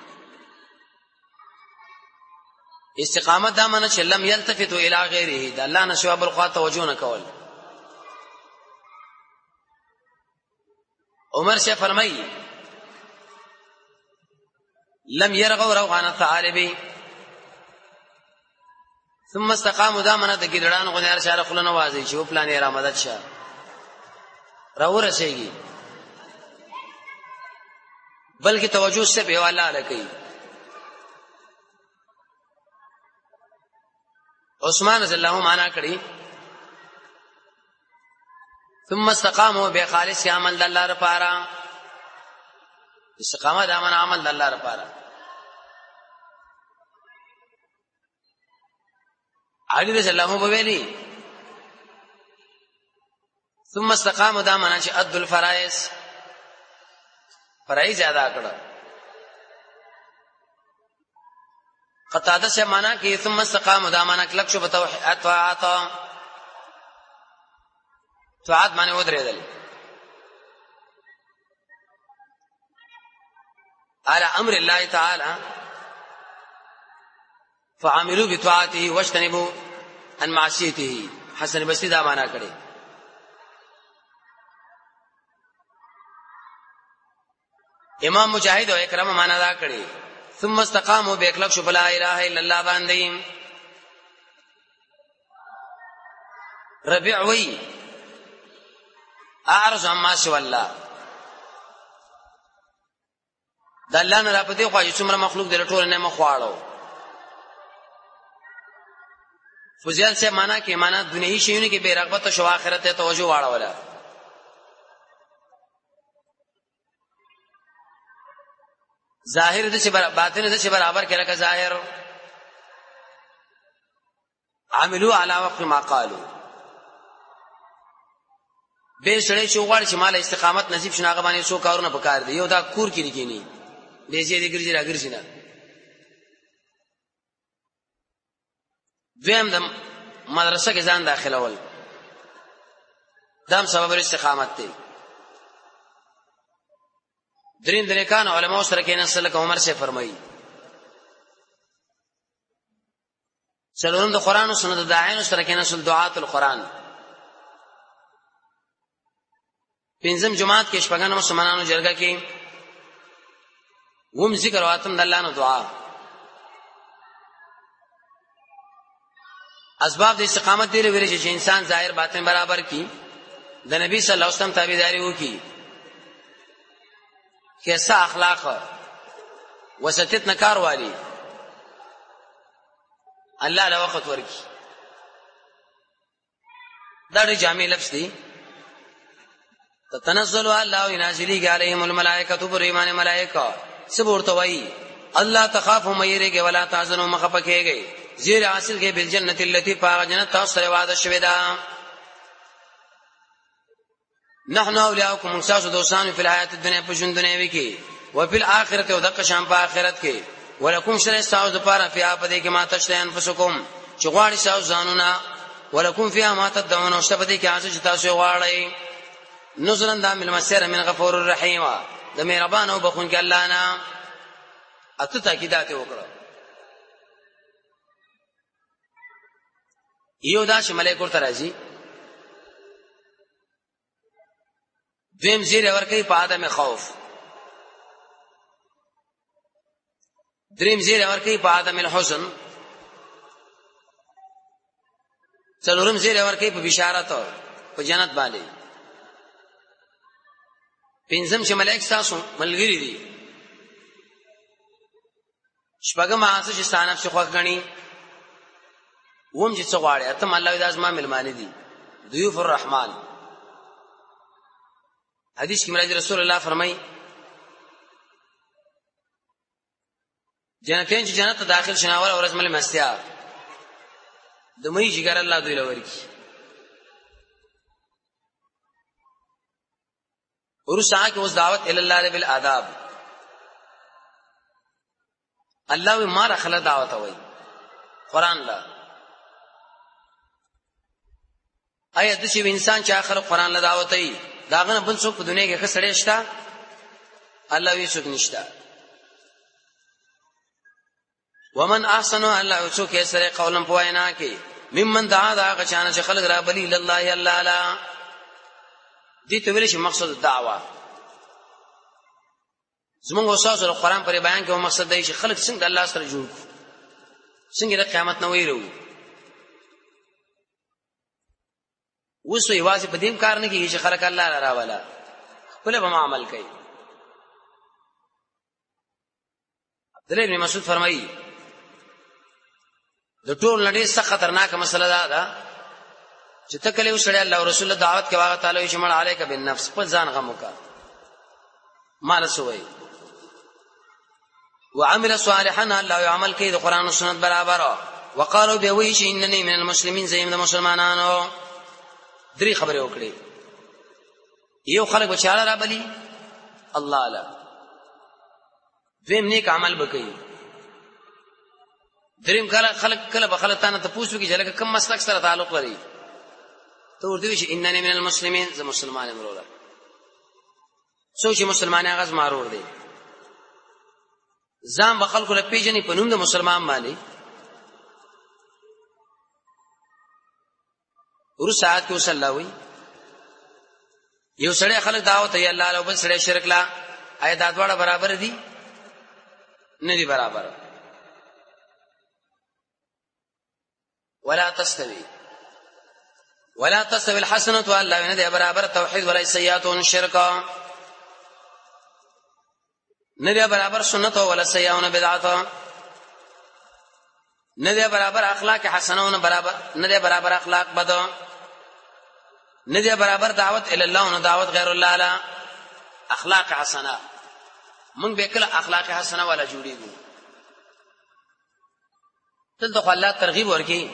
استقامت دا معنی چې لم يلتفتوا الى غيره دا الله نشو بل خوا توجه نه کول عمر شه فرمایي لم يرغوا روغان الثعالب ثم استقاموا دا معنی د ګډړان غو نه ارشاد خلنه وازي چې په پلان یې را مدد شه راو رسېږي بلکې توجه سے به والا لکې عثمان رضی الله معنا کړی ثم استقاموا بخالص عمل الله لپاره استقامت امن عمل الله لپاره علي رضی الله وبویلی ثم استقاموا دا معنا چې ادل الفرائض فرائض ادا کړه قطاده سے معنا کې ثم استقاموا دا معنا کلک شو بتوحید طاعت طاعت معنی ودرېدل على امر الله تعالى فعملوا بطاعته واجتنبوا عن معصيته حسن بصری دا معنا کړي امام مجاهد او اکرام معنا دا کړي ثم استقاموا باکلک شو لا اله الا الله باندې ربيع وی اعرض عما سوى الله د الله نه را پدې خو چې څومره مخلوق د ټول نه مخواړو فوزیل سے معنا کې معنا دنیوي شیونه کې بے رغبت او شو آخرت ته توجه واړوله ظاهر د چې باطن د چې برابر کړه که ظاهر عملوا على وفق ما قالوا به سړی چې وغواړي چې مال استقامت نصیب شنه هغه باندې سو کارونه پکار دي یو دا کور کې لګینی دې چې دې ګرځي راګرځي نه دویم د مدرسه کې ځان داخله ول دام سبب استقامت دی درین دریکان علماء سره کې نسل ک عمر سے فرمایي څلورم د قران او سنت داعین سره کې نسل دعات القرآن پنځم جماعت کې شپږم مسلمانانو جرګه کې ووم ذکر او اتم د الله نو دعا اسباب د استقامت دی لري چې انسان ظاهر باطن برابر کی د نبی صلی الله علیه وسلم تابعداري وکي کیسا اخلاق وسطیت نکار والی الله له وخت ورکی دا ډېر جامع لفظ دی. تتنزل الله ينازلي عليهم الملائكه بريمان ملائکه سبورت وای الله تخافوا ميرګه ولا تحزنوا مخفکهږي زیر حاصل کې بل جنت التي پاغ جنت تاسو سره وعده شوی دا. نحن اولیاءکم مساس دوستان فی الحیات الدنیا په ژوند دنیوي کې او په آخرت او د قشام په آخرت کې ولکم شر استاو د پاره فی اپدې کې ما تشته انفسکم چې غواړي ساو ځانونه ولکم فی ما تدعون او شپدې کې عاجز تاسو غواړي نزلا د من مسر من غفور الرحیم د مهربان او بخون کې الله نه اته تاکیدات وکړه. یو دا چې ملائکه ورته راځي دویم زیر ورکی په آدم خوف دریم زیر ورکی په آدم الحزن څلورم زیر ورکی په بشارت په جنت باندې پنځم چې ملائکه تاسو ملګری دي شپږم هغه چې ستانه چې خوښ غني ووم چې څه غواړي اتم الله دې ازما ملمانه دي ضيوف الرحمن. حدیث کې مراد رسول الله فرمایي جنتین چې جنت ته داخل شناول او رزمل مستیا د مې جګر الله دوی لوري ورسا کې اوس دعوت ال الله بالآداب الله ما رخله دعوت وای قران لا آیا د شي انسان چې اخر قران له دعوت ای داغه بل څوک په دنیا کې خسړې شتا الله وی څوک نشتا. ومن احسن الله څوک یې سره قولم پوینا کې ممن دعا دا غچانه چې خلق را بلی لله الا لا دې ته ویل شي مقصد الدعوه زمونږ استاد قرآن پر بیان کې مقصد دی چې خلق څنګه الله سره جوړ څنګه د قیامت نه ویرو وسو یوازې په دې کار نه کیږي چې خلق الله را راواله خپل به عمل کوي. عبد الله بن مسعود فرمایي د ټول نړۍ څخه خطرناک مسله ده دا چې تکلې وسړی الله او رسول دعوت کې واغ تعالی شمل علیک بالنفس په ځان غمو کا مال سوې وعمل صالحا الله يعمل کې د قران او سنت برابر وقالو به وی شي انني من المسلمين زیم د مسلمانانو درې خبرې وکړي. یو خلک بچاله را بلی الله اعلی دویم نیک عمل وکړي دریم کله خلک کله به خلک ته پوښتنه کوي چې لکه کوم مسلک سره تعلق لري ته ورته شي انني من المسلمين ز مسلمان امروره سوچ مسلمان هغه زمارور دي ځان به خلکو له پیژنې په نوم د مسلمان باندې ور ساعت کې وسلوي یو سړی خلک دعوت یې الله او بل سړی شرک لا آیا دا دواړه برابر دي نه دي برابر. ولا تستوي ولا تستوي الحسنه والله نه دي برابر توحید ولا سیئات او شرک نه دي برابر سنت ولا سیئات بدعت نه دي برابر اخلاق حسنه او برابر نه دي برابر اخلاق بد نه دي برابر دعوت ال الله او دعوت غیر الله لا اخلاق حسنه من به کله اخلاق حسنه ولا جوړیږي تل د الله ترغیب ورکی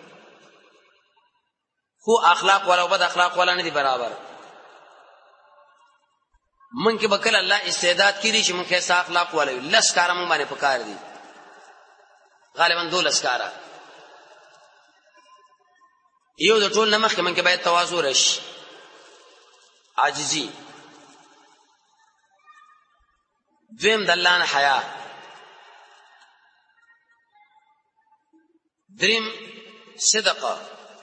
خو اخلاق ولا بد اخلاق ولا نه دي برابر. من کې بکل الله استعداد کړي چې من کې صاف اخلاق ولا لس کار مون باندې پکار دي غالبا دولس کارا یو د ټول نمخ کې من کې باید تواضع راشي عاجزي دویم د الله نه حیا دریم صدقه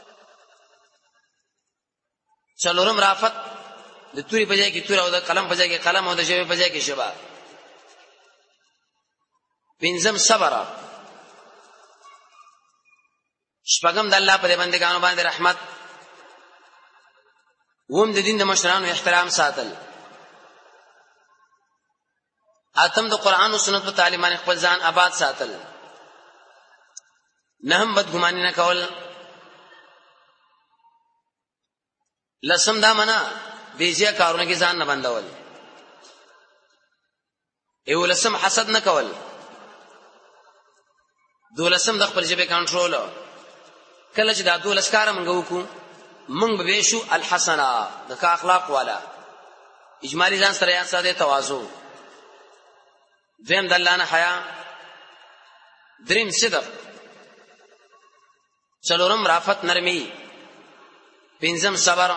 څلورم رافت د توري په ځای کې تور او د قلم په ځای کې قلم او د ژبه په ځای کې ژبه پنځم صبر شپږم د الله په بندګانو باندې رحمت ووم د دین د مشرانو احترام ساتل اتم د قران او سنت په تعلیمانه خپل ځان آباد ساتل نهم بدګماني نه کول لسم دا منا بیزیا کارونه کې ځان نه بندول. ایو لسم حسد نه کول. دولسم د خپل جبه کنټرول. کله چې دا دولس کار مونږ وکړو مونږ به شو الحسنه د کا اخلاق والا. اجمالی ځان سره یا ساده تواضع. دیم دلانه حیا. دریم صدق. څلورم رافت نرمي. پنځم صبر.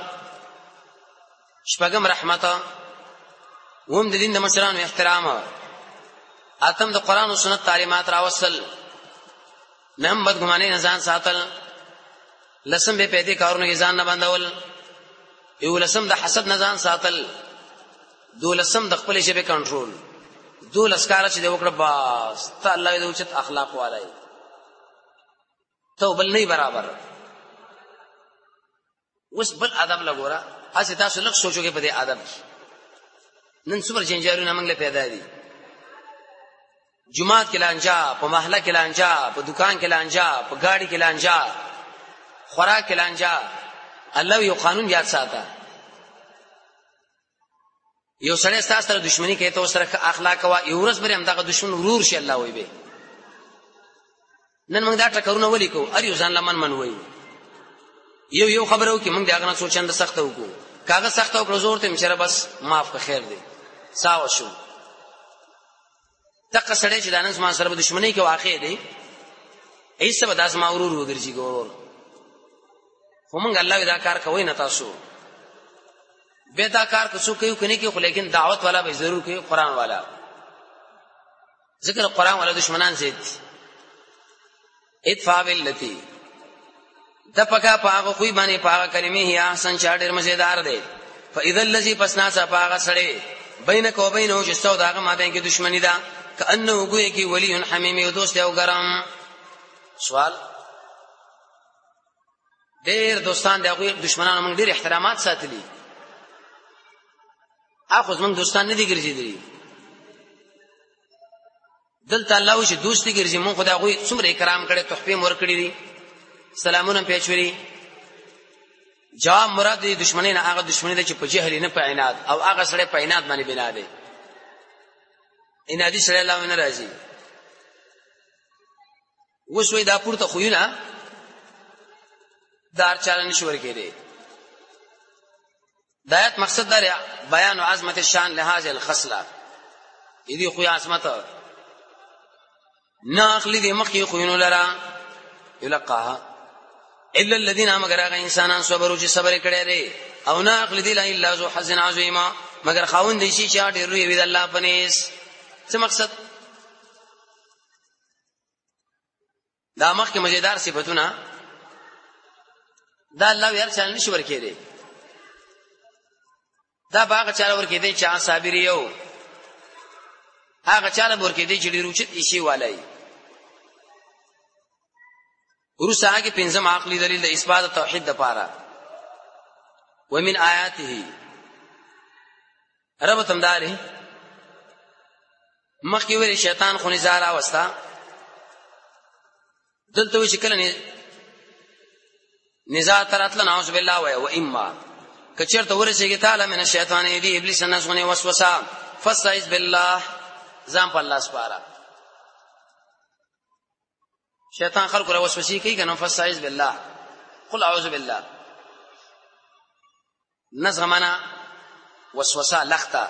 شپږم رحمت. وم د دین د مشرانو احترام. اتم د قران او سنت تعلیمات راوصل. نم بدګمانه نه ځان ساتل. لسم به پیدا کارونه ځان نه بندول. یو لسم د حسد نه ځان ساتل. دو لسم د خپل شی به کنټرول. دو لسکار چې د وکړه باس ته الله دې اوچت اخلاق والای. ته بل نه برابر. اوس بل ادب لګورا. اسه تاسو لږ سوچو کې په دې ادب نن څومره جنجارونه موږ له پیدا دي. جمعات کې لانجا، په محله کې لانجا، په دکان کې لانجا، په گاډي کې لانجا، خوراک کې لانجا. الله یو قانون یاد ساته. یو سړی ستاسو سره دښمنی کوي ته سره اخلاق وا یو ورځ بری هم دغه دښمن ورور شي الله وي به. نن موږ دا ټکرونه ولیکو ار یو ځان لمن من وای. یو یو خبرو کې موږ داغه نه سوچنده سخت وکړو. کاغذ سخت او زور ته مشره بس معاف که خیر دی. ساو شو. دغه سړی چې دانس ما سره دښمنی کې واقع دی ایسه به داس ما ورور وګرځي ګور. خو موږ الله دا کار کوي نه تاسو. به دا کار کوڅو کوي کني کې خو لیکن دعوت والا به ضرور کوي قران والا. ذکر قران والا دشمنان زید. ادفع باللتی د پکا پاغه خوې باندې پاغه کلمې هي احسن چا ډېر مزیدار دی. فاذا الذي پسنا چا پاغه سړی بینک و بینه چې ستو داغه ما بین کې دشمنی ده کانه ګوي کې ولی حمیم یو دوست یو ګرام. سوال ډېر دوستان دغه دشمنانو موږ ډېر احترامات ساتلي. اخو زمونږ دوستان نه دي ګرځېدلي. دلته الله وشي دوستي ګرځي مونږ خدای غوي څومره کرام کړي تحفې مور کړی دي سلامونه پیچوري. جواب مراد دي دشمنی نه هغه دشمنی ده چې په جهل نه په عناد او هغه سره په عناد باندې بنا دي. انادي سره الله نه راځي. وسوي دا پورته خو نه دار چاله نشور کېږي. دایت مقصد دا بیان عظمت الشان لهذه الخصله. دې خو عظمت ناخلی دې مخې خو نو لرا یلقاها الا الذين مگر هغه انسانان صبروا چې صبر کړي لري او ناخلی دې لا الا ذو حزن عظیما مگر خاوند دې شي چې ډېر لوی وي الله پنيس. څه مقصد دا مخکې مزیدار صفاتونه دا الله یې ارچل نشي ورکېږي. دا باغ چاله ورکې دی چې صابر یو هغه چاله ورکې دی چې ډیرو چې شي والای. ورسره کې پنځم عقلي دلیل د اثبات توحید لپاره. ومن آیاته رب تمداري مخکې ویل شیطان خو نزار اوستا دلته وی شکل نه نزار تراتل نعوذ بالله و اما کچرته ورسېږي تعالی من الشیطان دی ابلیس نسونه وسوسه فاستعذ بالله ځان په الله سپاره. شیطان خلق له وسوسې کوي کنه فاستعذ بالله قل اعوذ بالله. نزغمنا وسوسه لخته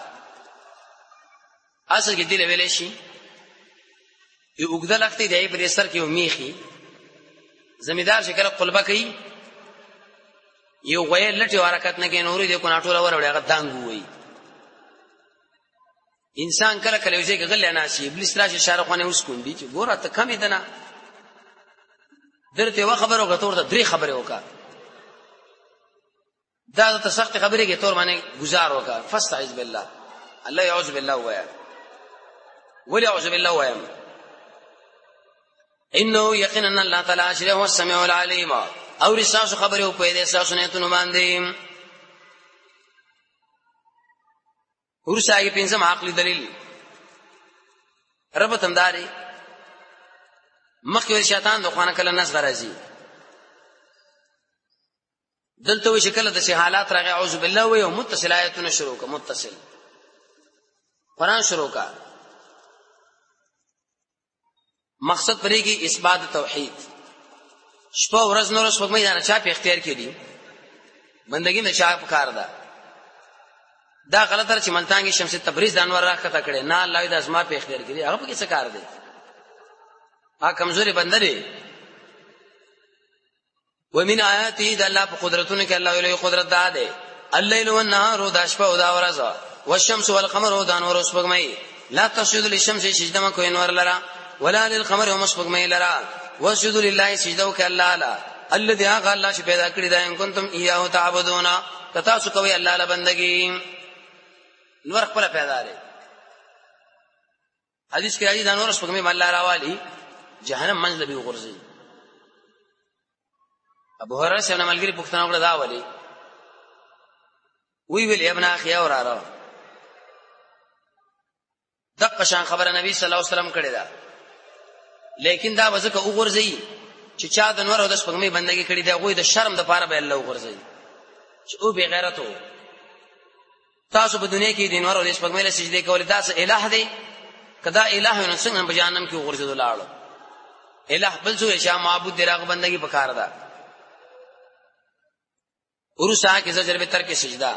اصل کې دی ویلې شي یو وګړه لخته دی په سر کې میخي زمیدار شکل قلبه کوي یو غوې لټي حرکت نه کوي نور دې کو ناټوله وروړي هغه دانګ وي. انسان کله کله یې غل نه شي ابلیس راشي شارخونه اوس کوم دي چې ګوره ته کمی دنه درته و خبرو غتور ته درې خبره وکا دا ته سخت خبره کې تور باندې گزار وکا فاستعذ بالله الله يعوذ بالله ويا ولي اعوذ بالله ويا انه يقينا الله تعالی شره هو السميع العليم او رساسو خبره او په دې اساسو نه تونو باندې. ورسایي پنځم عقلي دلیل رب تمداري مخکې شیطان د خوانه کله نس غرازي دلته وی شکل د حالات راغی اعوذ بالله و یو متصل آیتونه شروع کا متصل قرآن شروع کا مقصد پرې کې اثبات توحید شپه ورځ نور سپوږمۍ دا نه چا په اختیار کې دي بندګي نه چا په کار ده دا غلطه چې ملتانګي شمس تبریز د انور راکته کړي نه الله د ازما په اختیار کې دي هغه په کې څه کار دی ا کمزوري بندره ومن آیاته د الله په قدرتونو کې الله له قدرت ده الليل والنهار د شپه او د ورځ والشمس والقمر د انور سپوږمۍ لا تسجدوا للشمس سجده ما کوي نور لرا ولا للقمر ومسپوږمۍ لرا واسجدوا لله سجده وک الله لا الذي هغه الله چې پیدا کړی دا ان کنتم ایاه تعبدون کتا سو کوي الله له بندګي نور خپل پیدا لري حدیث کې راځي دا نور سپوږمۍ الله راوالي جهنم منځ لبي غرزي ابو هريره څنګه ملګری پښتنه وکړه دا ولي وی ویل ابن اخي اوراره دغه شان خبره نبی صلی الله علیه وسلم کړی دا لیکن دا وځکه وګورځي چې چا د نور او د سپوږمۍ بندګي کړی دا غوي د شرم د پاره به الله وګورځي چې او بے غیرتو تاسو په دنیا کې د نور او د سپوږمۍ له سجدي کول دا څه الہ دی کدا الہ نو څنګه په جهنم کې وګورځي لاړو الہ بل څه چې معبود دی راغ بندګي پکار ده ورسا کې زجر به تر کې سجدا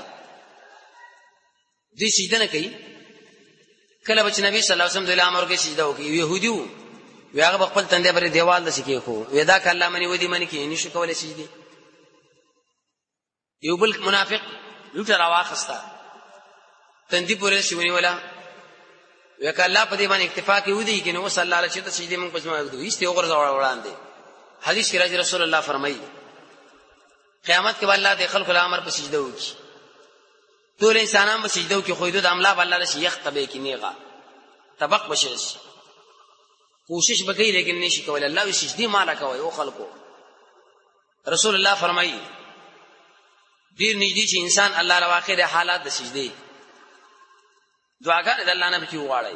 دې سجده نه کوي کله چې نبی صلی الله علیه وسلم د امر کې سجده وکي يهوديو وی هغه خپل تندې پر دیوال د سکی خو ودا کله منی ودی منی کې نشو کولای سجدي یو بل منافق لوټ راواخستا تندې پورې شونی ولا وی کله په دې باندې اکتفا کې ودی کې نو صلی الله علیه وسلم سجدي موږ پښما وکړو هیڅ یو غرض وړاندې حدیث کې راځي رسول الله فرمایي قیامت کې الله د خلق الامر په سجده وکي ټول انسانان په سجده وکي خو د املا الله له شیخ تبه کې نیغه طبق بشش کوشش وکړي لیکن نشي کولای الله وی سجدي مالا کوي او خلقو رسول الله فرمایي ډیر نږدې چې انسان الله له واقع د حالات د سجدي دعاګانې د الله نه بچي وغواړي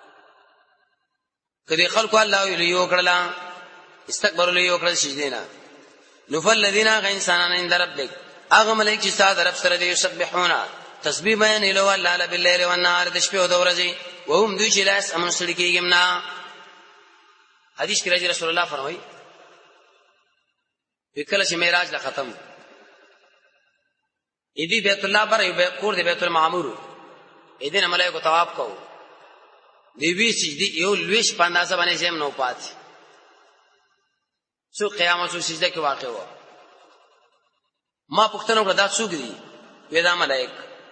کله خلقو الله یو کړلا استکبروا له یو کړل سجدي نه نو فالذین غینسان عند ربک اغه ملائک چې ساده رب سره دي یسبحون تسبیح بیان له الله بالليل والنهار د شپې او د ورځې وهم دوی چې لاس امن سړي کېږم نه حدیث کې راځي رسول الله فرمایي وکړه چې معراج لا ختم اېدی بیت الله پر یو کور دی بیت المعمور اېدی نه ملائکه طواف کوو دی وی چې دی یو لويش پاندازه باندې زم نو پات سو قیامت سو سجده کې واقع و ما پښتنو کړه دا څوک دی ودا ملائک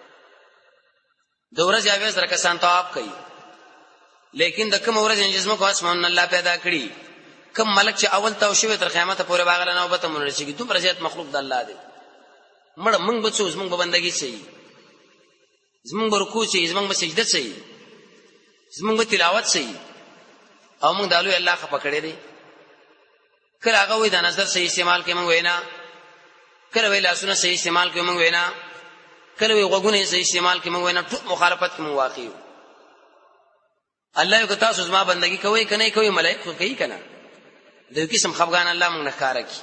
د ورځې اویز رکسان طواف کوي لیکن د کوم ورځې جسمه کو اسمان الله پیدا کړی کوم ملک چې اول تو شوی تر قیامت پورې باغله نوبته مونږ رسیږي دومره زیات مخلوق د الله دی مړ موږ به څو موږ به بندګي شي زموږ رکوع شي زموږ به سجده شي زموږ به تلاوت شي او موږ دالو الله خپه کړی دی کله هغه وې د نظر صحیح استعمال کوي موږ وینا کله وی لاسونه صحیح استعمال کوي موږ وینا کله وی غوګونه صحیح استعمال کوي موږ وینا ټول مخالفت کوي واقع یو الله یو تاسو زما بندگی کوي کنه کوي ملائکه کوي کنه د قسم خفغان الله موږ نه کار کوي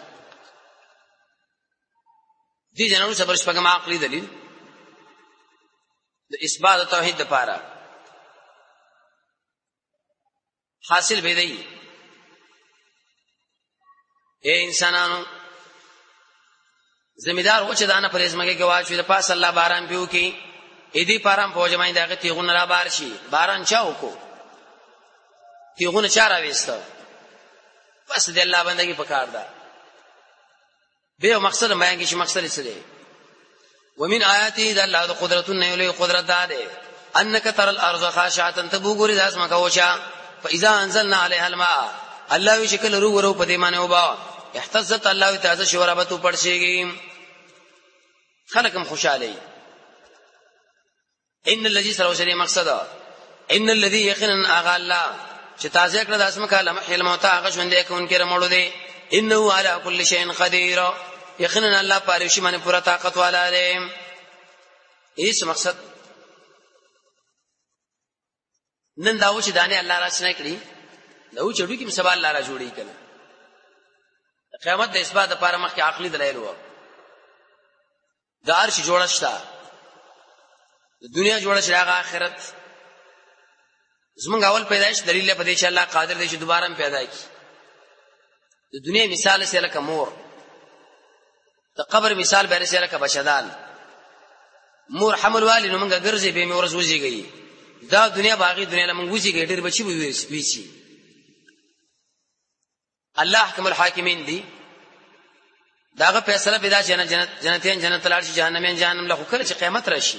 دي جنو صبر شپږم عقلي دلیل د اثبات توحید لپاره حاصل به دی اے انسانانو زمیدار و چې دانه پرېز مګه کې واچو د پاس الله باران پیو کې اې دې پارام پوجمای دغه تیغون را بار شي باران چاو کو تیغون چا را وېسته بس دې الله بندگی پکار ده به مقصد بیان کې چې مقصد څه دی ومن آیاته ذل الله قدرتن یلی قدرت ده انک تر الارض خاشعه تبوغری داس مکوچا فاذا انزلنا عليها الماء الله وی شکل رو ورو پدې معنی وبا احتزت الله تعالی شورابتو پړشيږي خلقم خوشاله ان الذي سروسري مقصد ان الذي يقينا اغا الله چې تازه کړه د اسمه کلمه علم تا هغه ژوندې کون کې رمړو دي انه على كل شيء قدير یقینا الله پاره باندې پورا طاقت والا دی هیڅ مقصد نن داو چې دانه الله راشنه کړی نو چړو کې سبا الله را جوړی کړي قیامت د اثبات لپاره مخکې عقلي دلایل وو د عرش جوړه شته د دنیا جوړه شته هغه آخرت زمونږ اول پیدائش دلیل په دې چې الله قادر دی چې دوباره پیدا کړي د دنیا مثال سره لکه مور د قبر مثال به سره لکه بچدان مور حمل والی نو موږ ګرځي به مې ورځ وځيږي دا دنیا باغی دنیا لمن وځيږي ډېر بچي وي وي الله احکم الحاکمین دی داغه فیصله پیدا جنت جنت جنتین جنت لار شي جهنمین جهنم له کله چې قیامت راشي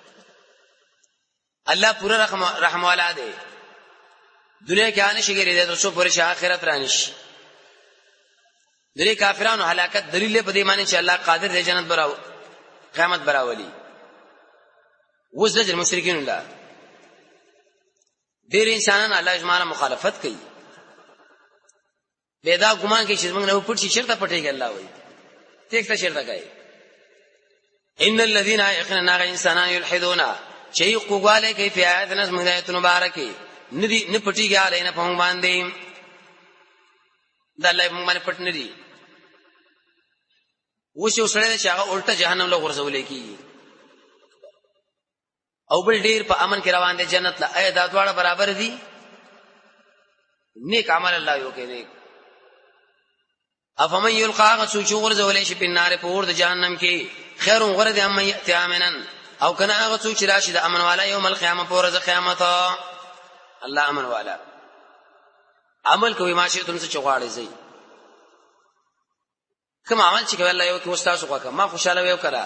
الله پورا رحم رحم والا دی دنیا کې ان شي ګرځي د څو پورې شي آخرت رانشي دغه کافرانو هلاکت دلیل په دې معنی چې الله قادر دی جنت براو قیامت براولي وزجر مشرکین الله ډېر انسانان الله اجماع مخالفت کوي بيدا ګمان کې چې موږ نه پټ شي چیرته پټيږي الله وایي تیکته چیرته کوي ان الذين يخنون انسانان يلحدون شيء قواله کوي په آیات نس مهدایت مبارکه ندي نه پټيږي علي نه په باندې د الله موږ باندې پټ ندي وشو سره چې هغه الټه جهنم له ورزولې کی او بل ډیر په امن کې روان دي جنت لا اې دا دواړه برابر دي نیک عمل الله یو کې نیک افمن یلقا سوچو ورزولې شي په نار په ور د جهنم کې خیر غرد ام یاتی امنن او کنه هغه سوچ راشي د امن والا یوم القیامه په ورځ قیامت الله امن والا عمل کوي ماشه تم څه چغواړي زی کوم عمل چې کوي الله یو کې واستاسو کوه ما خوشاله ویو کړه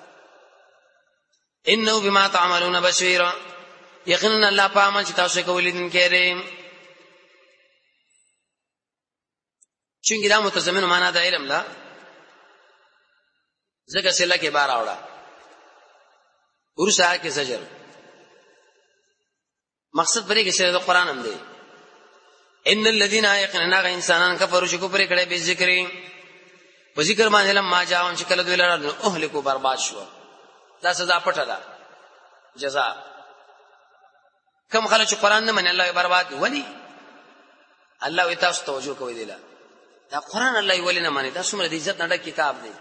انه بما تعملون بصير یقینا الله په عمل چې تاسو کوي دین کړي چونګې دا متضمن معنا د علم لا زګه سله کې بار اوړه ورسره کې زجر مقصد پرې کې چې د قران هم دی ان الذين يقننا انسانان كفروا شکو پرې کړه به ذکر په ذکر باندې لم ما جاءون شکل دوی لاره اهلكوا برباد شو دا سزا پټه ده جزاء کوم خلک چې قران نه مني الله برباد ولي الله وي تاسو توجه کوي دی لا دا قران الله ولی نه مانی دا څومره د عزت نه ډک کتاب دی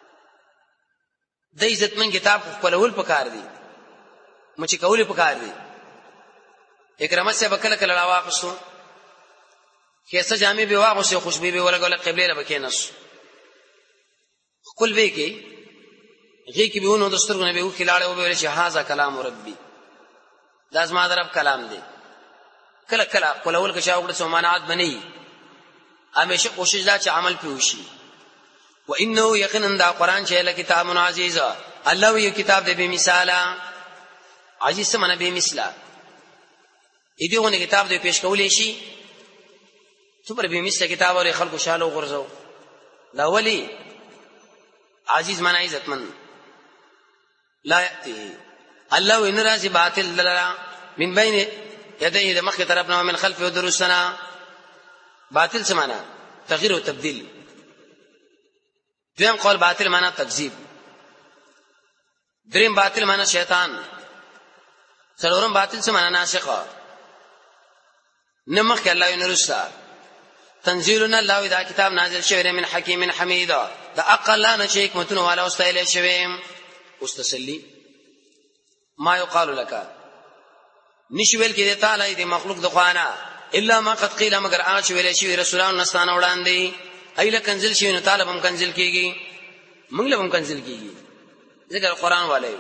د عزت من کتاب خپلول پکار دی مچ کولی پکار دی اکرامت سے بکل کله واقصو کیسه جامع به واقصو خوشبو به ولګول قبله له بکینس خپل به کې غي کې بهونو دسترګونه به وکړاله او به چې هاذا کلام ربي دا زما درب کلام دی کله کله قولول کې شاوګړه سمانات بنئ همیشه کوشش دا چې عمل پیوشي و انه یقینا دا قران چې له کتاب عزیز الله یو کتاب دی به مثالا عزیز سمنه به مثلا دې دغه کتاب دی پیش کولې شي ته پر به مثلا کتاب او خلکو شالو غرزو دا ولی عزیز معنی عزت من لا یاتی الله ان راضی باطل لرا من بین یدیه د مخ طرفنا ومن خلفه ودرسنا باطل څه معنا تغییر او تبديل دویم قول باطل معنا تکذیب دریم باطل معنا شیطان څلورم باطل څه معنا ناسخه نمخ الله ينرسا تنزيلنا الله اذا كتاب نازل شوی من حکیم حمید دا اقل نه شي حکمتونه والا واستایل شوی واستسلی ما يقال لك نشویل کې تعالی دې مخلوق د خوانه الا ما قد قيل مگر هغه چې ویل شي رسولان نستانه وړاندې ایله کنزل شي نو طالب هم کنزل کیږي موږ له هم کنزل کیږي ذکر قران والے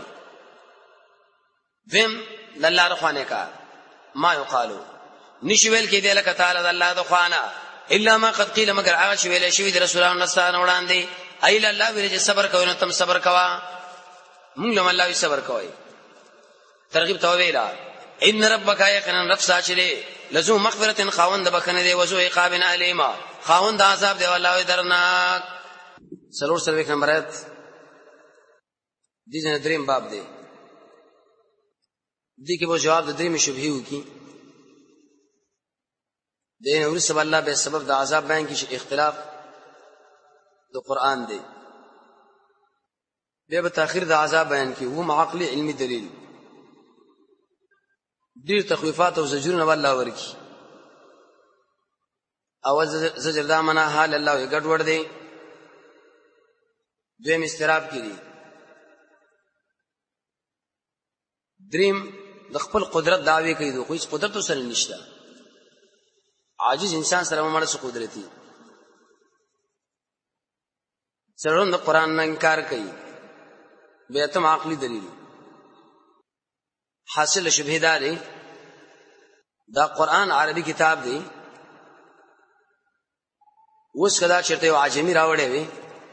ویم الله رخوانه کا ما يقالو نشویل کې دې لکه تعالی د الله د خوانه الا ما قد قيل مگر هغه چې ویل شي رسولان نستانه وړاندې ایله الله ویل چې صبر کوئ نو تم صبر کوا موږ له الله صبر کوئ ترغیب تویلا ان ربک یقینا رب ساچره لزو مغفرت خاوند بکنه دی وزو عقاب الیما خاوند عذاب دی والله درناک سلور سلوک نمبر ایت دې نه دریم باب دی دې کې به جواب د دریم شبهه وکي دین اور سب الله به سبب د عذاب بیان کې اختلاف د قران دی به تاخير د عذاب بیان کې وو معقلی علمی دلیل ډیر تخویفات او زجرونه والله ورکی او زجر دا معنا حال الله یې ګډ وډ دی دویم استراب کړي دریم د خپل قدرت دعوی کوي دوی هیڅ قدرت وسره نشته عاجز انسان سره مړ څه قدرتي څلورم د قران نه انکار کوي به تم عقلی دلیل حاصل شبهه داري دا قران عربي کتاب دی اوس کدا چرته یو عجمی راوړې وي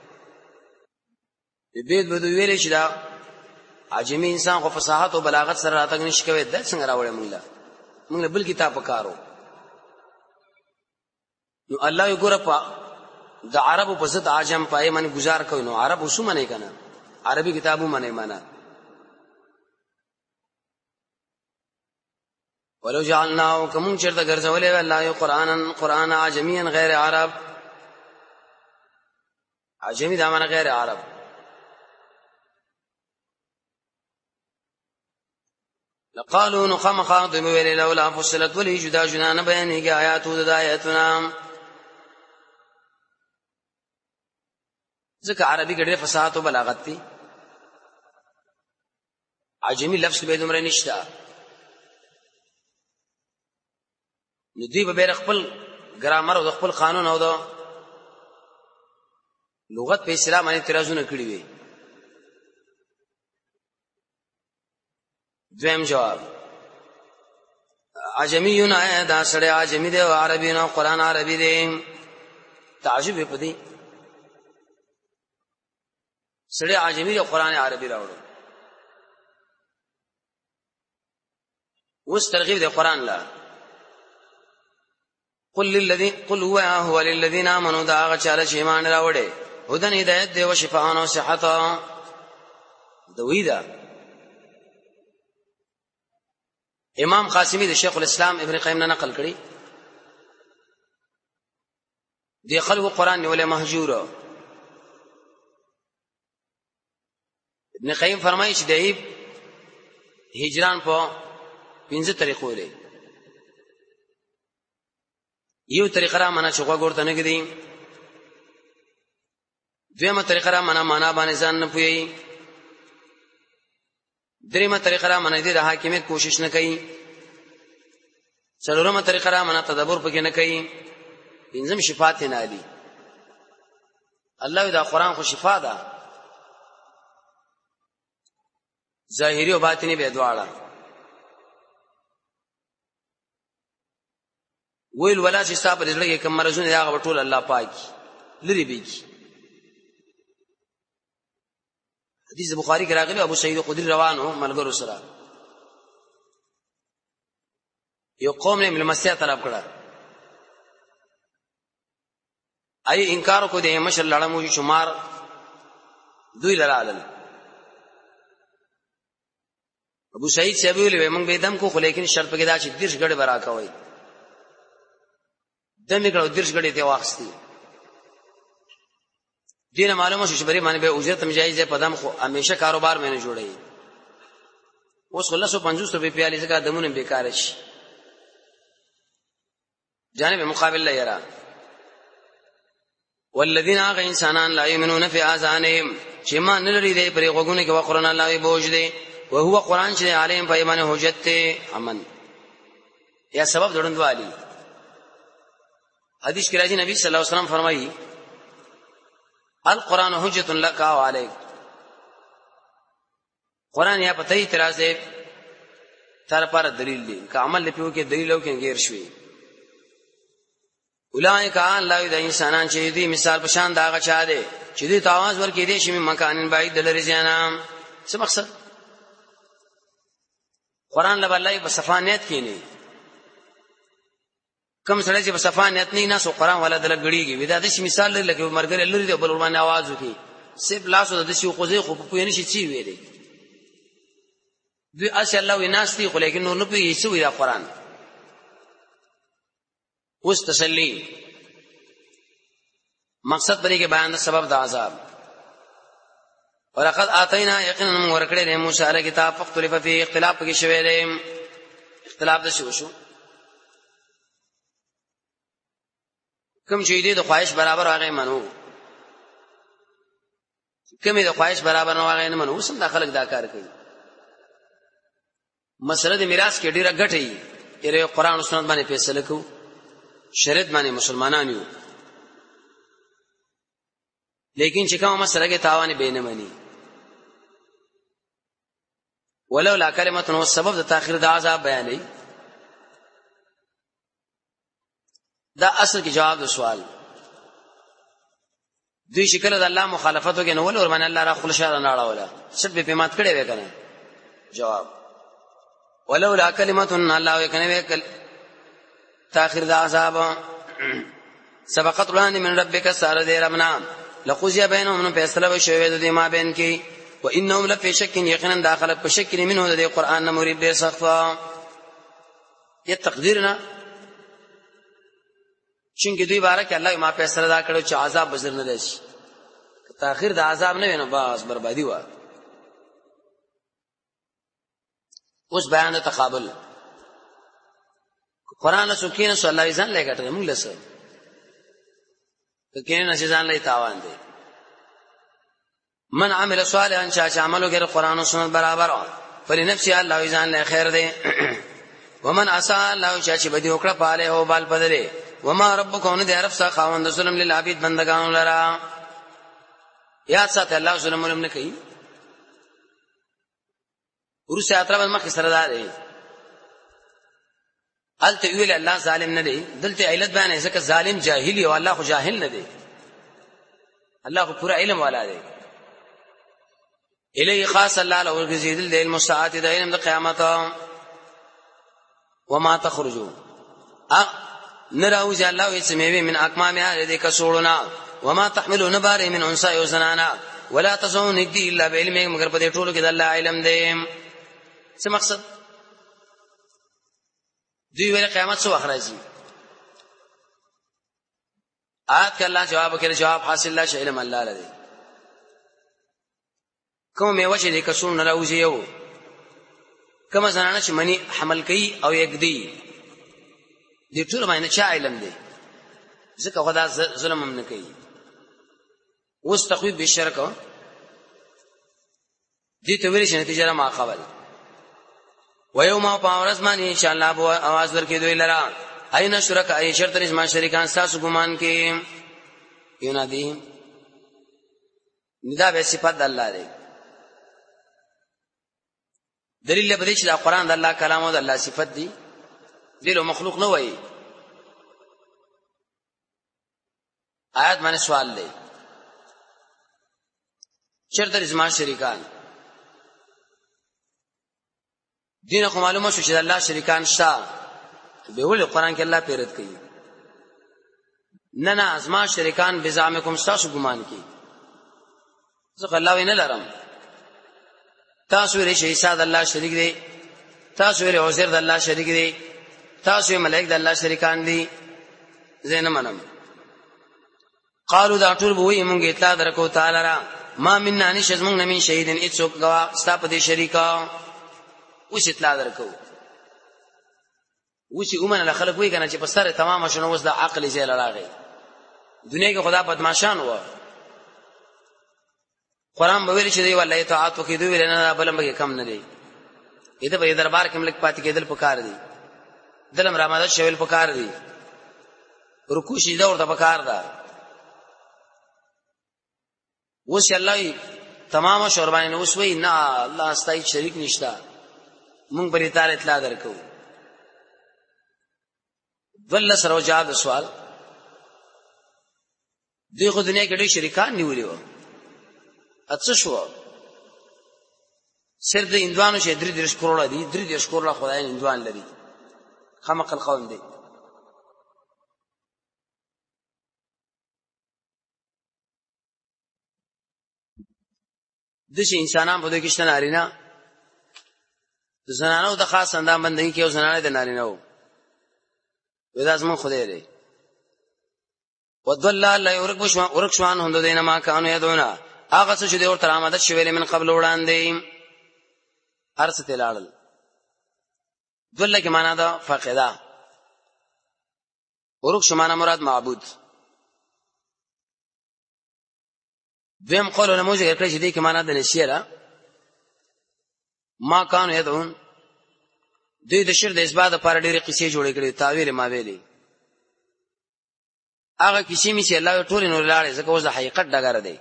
د بیت بده ویلې چې دا عجمی انسان خو فصاحت او بلاغت سره راتګ نشي کوي د څنګه راوړې مونږ له مونږ له بل کتاب وکارو نو الله یو ګره په د عربو په ضد عجم پای باندې گزار کوي نو عرب وسو منه کنه عربي کتابو منه معنا ولو جعلناه كم چرته ګرځولې الله یو قرانن قران عجميا غیر عرب عجمی دا معنا غیر عرب لقالوا نخم خاطب ویل لولا فصلت ولی جدا جنا نه بیانېږي آیاتو د آیاتنا ځکه عربي کې ډېر فصاحت او بلاغت دي عجمی لفظ به دومره نشته نو دوی به بیر خپل ګرامر او خپل قانون او د لغت په اسلام باندې اعتراضونه کړی وي دویم جواب عجمیون آیا دا سړی عجمی دی او عربی نه قران عربی دی تعجب په دې سړی عجمی دی قران عربی راوړو اوس ترغیب دی قران لا قل للذین قل هو هو للذین آمنوا دا هغه چاله چې ایمان راوړي هدن هدایت دی او شفاء او صحت دوی دا امام قاسمی د شیخ الاسلام ابن قیم نه نقل کړي دی خلق قران نیولې مهجور ابن قیم فرمایي چې دی هجران په پنځه طریقو لري یو طریقه را معنا چې وګورته نه کېدی دویمه طریقه را معنا معنا باندې ځان نه پوي دریمه طریقه را معنا دې د حاکمیت کوشش نه کوي څلورمه طریقه را معنا تدبر پکې نه کوي پنځم شفاعت نه علي الله دا قران خو شفا ده ظاهري او باطني به دواړه ویل ولا چې صاحب دې لږه کوم مرزونه دا غوټول الله پاک لري بيږي حدیث بخاری کې راغلی ابو سعید خدری روانو ملګرو سره یو قوم نه ملمسیا طلب کړه ای انکار کو دې مشر لړمو شمار دوی لرالل ابو سعید سی ویل موږ به دم کو خو لیکن شرط کې دا چې دیرش غړي برا کوي دمه کړه دیرش غړي ته واخستي دین معلومه شو چې بری باندې به اجرت مجایز په دم خو همیشه کاروبار مې نه جوړي اوس خلاصو پنځوس روپے پیالي څخه دمونه بیکار شي جانب مقابل لا یرا والذین آغا انسانان لا یمنون فی آذانهم چې ما نلري دې پرې غوګونه کې وقرن الله بوج دې او هو قران چې عالم په ایمان حجت امن یا سبب دړند والی حدیث کې راځي نبی صلی الله علیه وسلم فرمایي القرآن حجت لك و عليك قرآن یا پتہ اعتراض ہے تر پر دلیل دی کہ عمل لپیو کې دلیلو کې غیر شوی اولئک الله د انسانان چې دی مثال په شان دا غچا دی چې دی تاواز ور کې دی چې مکانن بعید دلری ځانام څه مقصد قرآن له الله په صفانیت کې نه کم سره چې په صفانیت نه نه سو قرآن ولا دل غړيږي ودا د مثال لکه مرګره لري د بل ورمانه आवाज وکي سیب لاسو د شي خوځي خو په پوینه شي چی ویلي دوی اصل الله ویناستي خو لیکن نور نه پوي څه ویرا قرآن اوس تسلی مقصد بری کې بیان د سبب د عذاب ولقد اتینا یقینا ورکړې د موسی علیه کتاب فختلف فی اختلاف کې شوی دی اختلاف د شو شو کم چې دې د خواهش برابر هغه منو کمې د خواهش برابر نه هغه نه منو سم د خلک دا کار کوي مسله د میراث کې ډیره ګټه یې قرآن او سنت باندې فیصله کو شریعت باندې مسلمانان یو لیکن چې کومه مسله کې تاوان به نه مانی ولولا کلمه نو سبب د تاخير د عذاب بیانې دا اصل کې جواب د سوال دوی شکل د الله مخالفت وکړي نو ول ور باندې الله را خپل شاله نه راولا شپ به مات کړي وې کنه جواب ولولا کلمه الله وکنه وکل تاخير د عذاب سبقت لنا من ربك سار دې ربنا لقضي بينهم فیصله وشوي د دې ما بین کې وانهم لفي شك يقينا داخله په شک منه د قران نه مريب دې سخت یہ تقدیرنا څنګه دوی بارک الله ما فیصله دا کړو چې عذاب بزر نه دشي تاخير د عذاب نه ویني باز بربادي و اوس بیان تقابل قران سکینه صلی الله علیه وسلم لګټل موږ لسه کینه نشي ځان لای تاوان دي من عمل صالحا چې عملو غیر قران او سنت برابر فلنفسه الله ځان له خیر دی ومن اساء الله چې بدی وکړه پاله او بال بدله وما ربكم ان دې رب څخه خوند ظلم للعبید بندگانو لرا یا سات الله ظلم ولم نه کوي ورسه اترا مخ سره ده الته ویل الله ظالم نه دی دلته علت بیان ځکه ظالم جاهلی او الله خو جاهل نه دی الله خو پورا علم والا دی الی خاص الله له ورغزید د علم الساعات د علم د قیامت وما تخرجوا نراوز الله اسمه من اقمامها دې کسوړنا وما تحملون بار من انثى وزنانا ولا تزون دي الا بعلم مگر په دې ټولو کې د الله علم دی څه مقصد دوی ویل قیامت سو اخراجي آیات کې الله جواب کړي جواب حاصل الله ش علم الله لري کوم یو چې د کسون نه راوځي یو کوم زنانه چې منی حمل کوي او یک دی دې ټول باندې چا علم دی ځکه خدا ظلم هم نه کوي اوس تخویب بالشرک دې ته ویل شي نتیجه ما قبل ويوم باورز مانی ان شاء الله بو आवाज ورکې دوی لرا اين شرک اي شرط نسما شریکان تاسو ګمان کې ینادي ندا به صفات الله دی دلیل به دې چې دا قران د الله کلام او د الله صفات دی دلو مخلوق نه وایي آیات باندې سوال دی شرط نسما شریکان دین خو معلومه شو چې الله شریکان شته به ول قرآن کې الله پیرت کوي نه نه ازما شریکان بزعمکم تاسو ګمان کوي ځکه الله وینه لرم تاسو لري شي صاد الله شریک دی تاسو لري عزیر د الله شریک دی تاسو ملائک د الله شریکان دي زین منم قالوا دا ټول بوې مونږه اطلاع درکو تعالی را ما مننا نشز مونږ نه من شهیدن اڅوک غوا ستا په دې شریکا اوس اطلاع درکو اوس اومن له خلک وی کنه چې په سره تمام شنو وس د عقل زیل راغی دنیا کې خدا بدمعشان و قرآن به ویل چې دی والله اطاعت وکي دوی ویل نه بلم به کم نه دی اته په دربار کې ملک پاتې کېدل پکار دی دلم رامداد شویل پکار دی رکوع سجده ورته پکار ده اوس الله تمام شوربان اوس وی نه الله استای شریک نشتا مونږ بری تعالی اطلاع درکو ول سره جواب سوال دغه دنیا کې ډېر شریکان نیولې و اڅه شو سر د اندوانو چې درې درې کروڑه دي درې درې کروڑه خدای اندوان لري خمق القوم دي د شي انسانان په دې کې شته نارینه د زنانو د خاص اندام بندګي کې او زنانه د نارینه وو ودا زمون خدای دی ودل الله يورك ورك شوان هند دینه ما کانو یدونا هغه څه چې دی ورته آمدت شویل من قبل وړاندې ارسته لاړل دله کې معنا دا فقدا ورک شو معنا مراد معبود دیم قول له موجه کړی چې دی کې معنا د نشیرا ما کانو یدون دوی د شر د اثبات لپاره ډېرې قصې جوړې کړې تاویل ما ویلې هغه کیسې می چې الله ټول نور لاړې ځکه اوس د حقیقت ډګر دی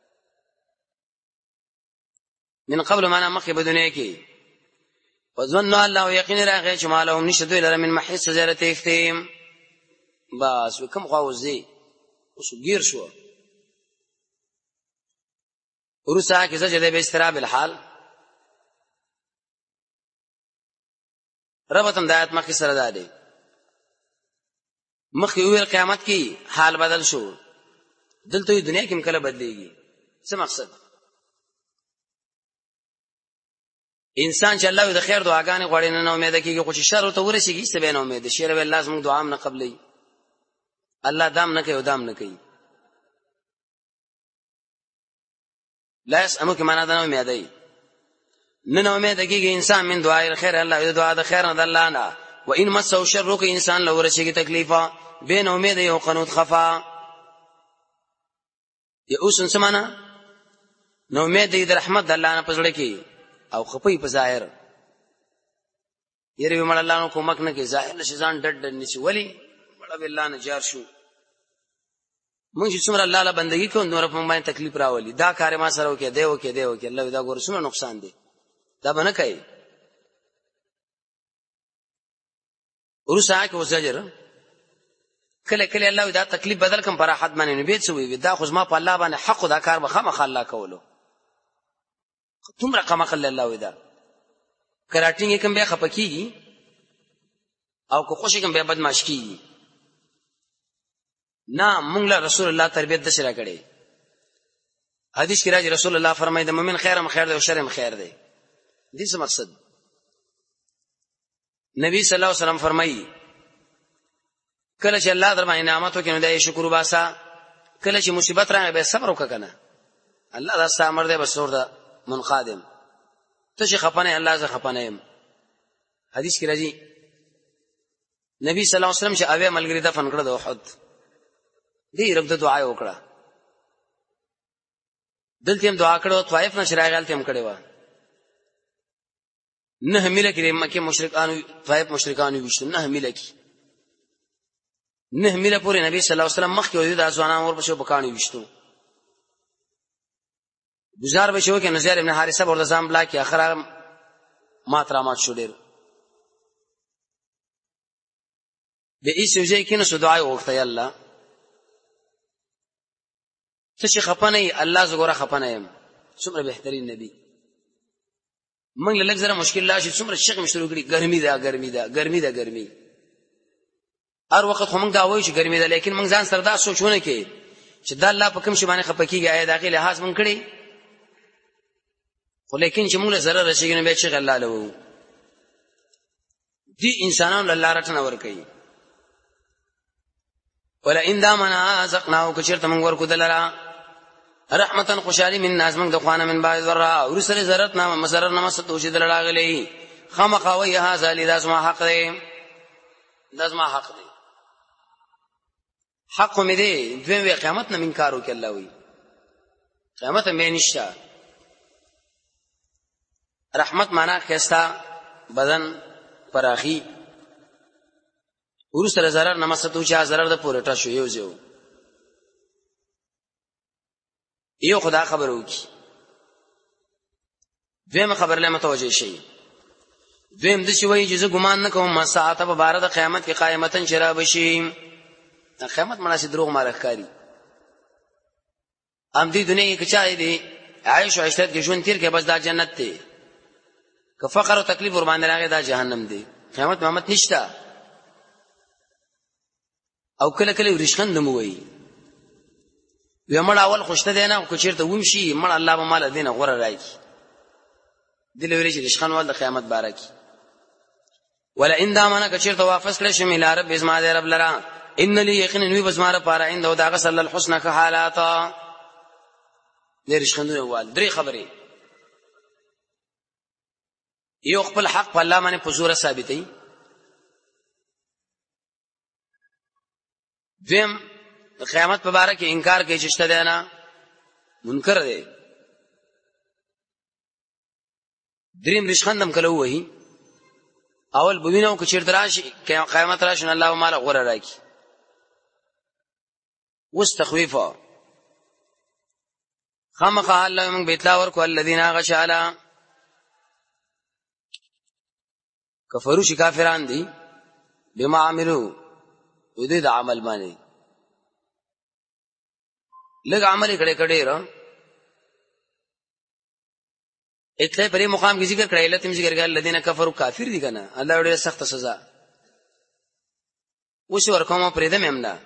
من قبل معنا مخکې په دنیا کې وظن الله یقین راغی چې مالهم نشته دوی لره من محیص زیارت اختیم بس کوم خواوزي اوس ګیر شو ورسا کې زجر به استراب الحال ربطم د آیات مخکې سره ده دی مخکې ویل قیامت کې حال بدل شو دلته دنیا کې مکله بدلېږي څه مقصد انسان چې الله د خیر دعاګانې غواړي نه امید کېږي خو چې شر ورته ورسیږي څه به نه امید شي رب الله زموږ دعا هم نه قبلې الله دام نه کوي او دام نه کوي لا يسأمو کې معنا ده نه امید دی نه نه امید کېږي انسان من دعای الخير الله دعا د خیر نه د الله نه و ان مسو شر کو انسان له ورسیږي تکلیفا بین امید یو قنوت خفا یا اوس سمانا نو امید د رحمت د الله نه پزړه کې او خپي په ظاهر یری مړ الله نو کومک نه کې ظاهر نشي ځان ډډ ډډ نشي ولی مړ بالله نه جار شو مونږ چې څومره الله له بندگی کوو نور په باندې تکلیف راولي دا کار ما سره وکي دی وکي دی وکي الله دا ګور سونه نقصان دی دا باندې کوي ورسا کې وزجر کله کله الله دا تکلیف بدل کم پر احد باندې نبی څه وي دا خو ما په الله باندې حق دا کار به خامخ الله کولو تم رقم خل الله ودا کراټینګ کوم بیا خپکیږي او کو خوشی کوم بیا بدمعش کیږي نه مونږ له رسول الله تربیت د سره کړي حدیث کې راځي رسول الله فرمایي د مؤمن خیرم خیر دی او شرم خیر دی دې څه مقصد نبی صلی الله علیه وسلم فرمایي کله چې الله در باندې نعمت وکړي نو د شکر وباسا کله چې مصیبت راغی به صبر وکړه الله دا سامر دی بسور دا منقادم ته چې خپنه الله ز خپنه يم حدیث کې راځي نبی صلی الله علیه وسلم چې اوی ملګری دفن کړ د احد دې رب د دعا وکړه دلته هم دعا کړو طائف نه شرای غلطي هم کړي و نه ملک لري مکه مشرکان طائف مشرکان وشته نه ملک نه ملک پورې نبی صلی الله علیه وسلم مخ کې وې د ځوانان ور پښو بکانی وشتو گزار به شو کې نزیر ابن حارثه ورته ځام بلا کې اخر ماترامات شو ډېر به ایسو ځای کې نو دعا وکړه یا الله ته چې خپنه الله زګوره خپنه يم څومره بهترین نبی موږ له لږ زره مشکل لا شي څومره شیخ مشرو کړي ګرمي ده ګرمي ده ګرمي ده ګرمي هر وخت هم دا وایي چې ګرمي ده لیکن موږ ځان سره دا سوچونه کې چې دا الله په کوم شی باندې خپکیږي آیا داخله لحاظ مونږ کړي خو لیکن چې موږ له zarar راشي نه به چې الله له وو دي انسانانو الله راتنه ور کوي ولا ان دامنا زقناو کچرته موږ ورکو دلرا رحمتن خوشالي من ناس موږ د خوانه من بعد ذرا ورسره ضررت نامه مسرر نامه ستو چې دلراغلي خامخوي هاذا لازم حق دی لازم حق دی حق مې دی دوی قیامت نه منکارو کې الله وي قیامت مې نشته رحمت معنا خستا بدن پراخي ورسره zarar نامه ستو چې zarar د پورټا شو یو ځو یو خدا خبر وکي دویم خبر له متوجه شي دویم د شوی چې زه ګمان نه کوم ما ساعت په بار د قیامت کې قائمتن شراب شي د قیامت مناسب دروغ مارخکاری ام دې دنیا کې چا دې عايش او عشرت کې ژوند تیر کې بس دا جنت دی که فقر او تکلیف ور باندې راغی دا جهنم دی قیامت محمد نشتا او کله کله ورشخند مو وي ومړ اول خوشته دی نه او چیرته وم شي مړ الله به مال دینه غوړه راځي دلوري چې رشخند ول د قیامت بارکی ولا ان دامنه کچیرته واپس کړی شم الی رب اسما دی رب لرا ان لی یقینا وی بزماره پاره عند او داغه صلی الحسن که حالات دې رشخندونه وال درې خبرې یو خپل حق په الله باندې پزوره ثابتې دیم د قیامت په اړه کې انکار کوي چې شته دی نه منکر دی دریم رشخندم کله وਹੀ اول بوینو که چیرته راشي قیامت راشي الله مال غره راکی وس تخویفا خامخ الله من بیتلا ورکو الذين غشالا کفروا شي کافران دي بما عملوا ودې د عمل باندې لږ عمل کړي کړي را اته پرې مقام کې ذکر کړی لته ذکر کړل الذين كفروا کافر دي کنه الله ډېر سخت سزا وش ورکوم پرې دمه امدا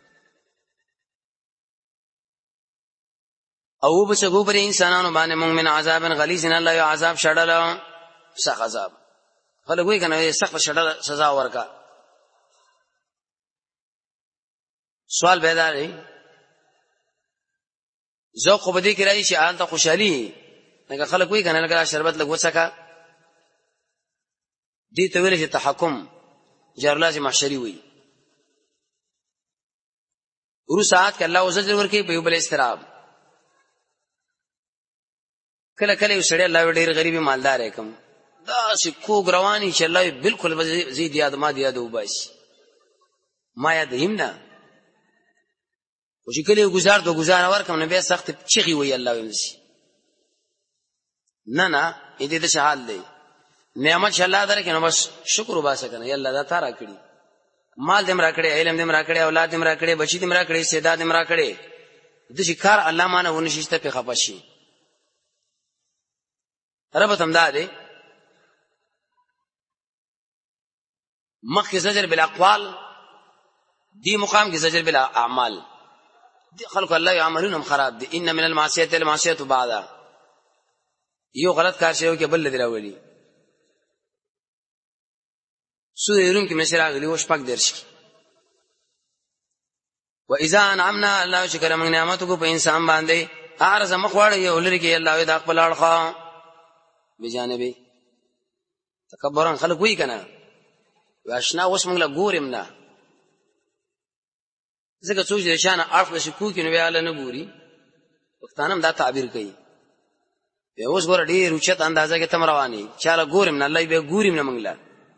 او بچو پر انسانانو باندې موږ من عذاب غلیظ ان الله یو عذاب شړل سخت عذاب خلک وایي کنه سخت شړل سزا ورکا سوال پیدا دی ذوق بدی کې راځي چې آل ته خوشحالي لکه خلک وایي کنه لکه شربت لګ وڅکا دي ته ویل چې تحکم جرلاز محشری وایي ورو ساعت کې الله عزوجل ورکی په یو بل استراب کله کله وسړی الله ډیر غریبي مالدار کم دا چې کو غروانی چې الله بالکل زید یاد ما یاد وباسي ما یاد همنا او چې کله گزار دو گزار ورکم نه به سخت چغي وي الله ومسي نه نه دې د شحال دی نعمت چې الله درکې نو بس شکر وباسه کنه یا الله دا تا را کړی مال دې مرا کړی علم دې مرا کړی اولاد دې مرا کړی بچی دې مرا کړی استعداد دې مرا کړی د شي کار الله مانه ونشيسته په خپشي رب تم دا دې مخ زجر بالاقوال دی مقام کې زجر بالاعمال دي خلق الله يعملون خراب دي ان من المعصيه المعصيه بعد یو غلط کار شوی کې بل دراولي سورې روم کې مشرا غلي وش پاک درش و اذا انعمنا الله شکر من نعمتو په انسان باندې ارز مخواړ یو لری کې الله دا خپل اړخه بجانبي تکبرن خلق وی کنه واشنا وس موږ لا ګورم نه زګه څوج دې شان اړخ د شکو کې نو ویاله نه ګوري وختانم دا تعبیر کوي به اوس ګور ډیر اوچت اندازه کې تم رواني چاله ګورم نه الله به ګورم نه منګلا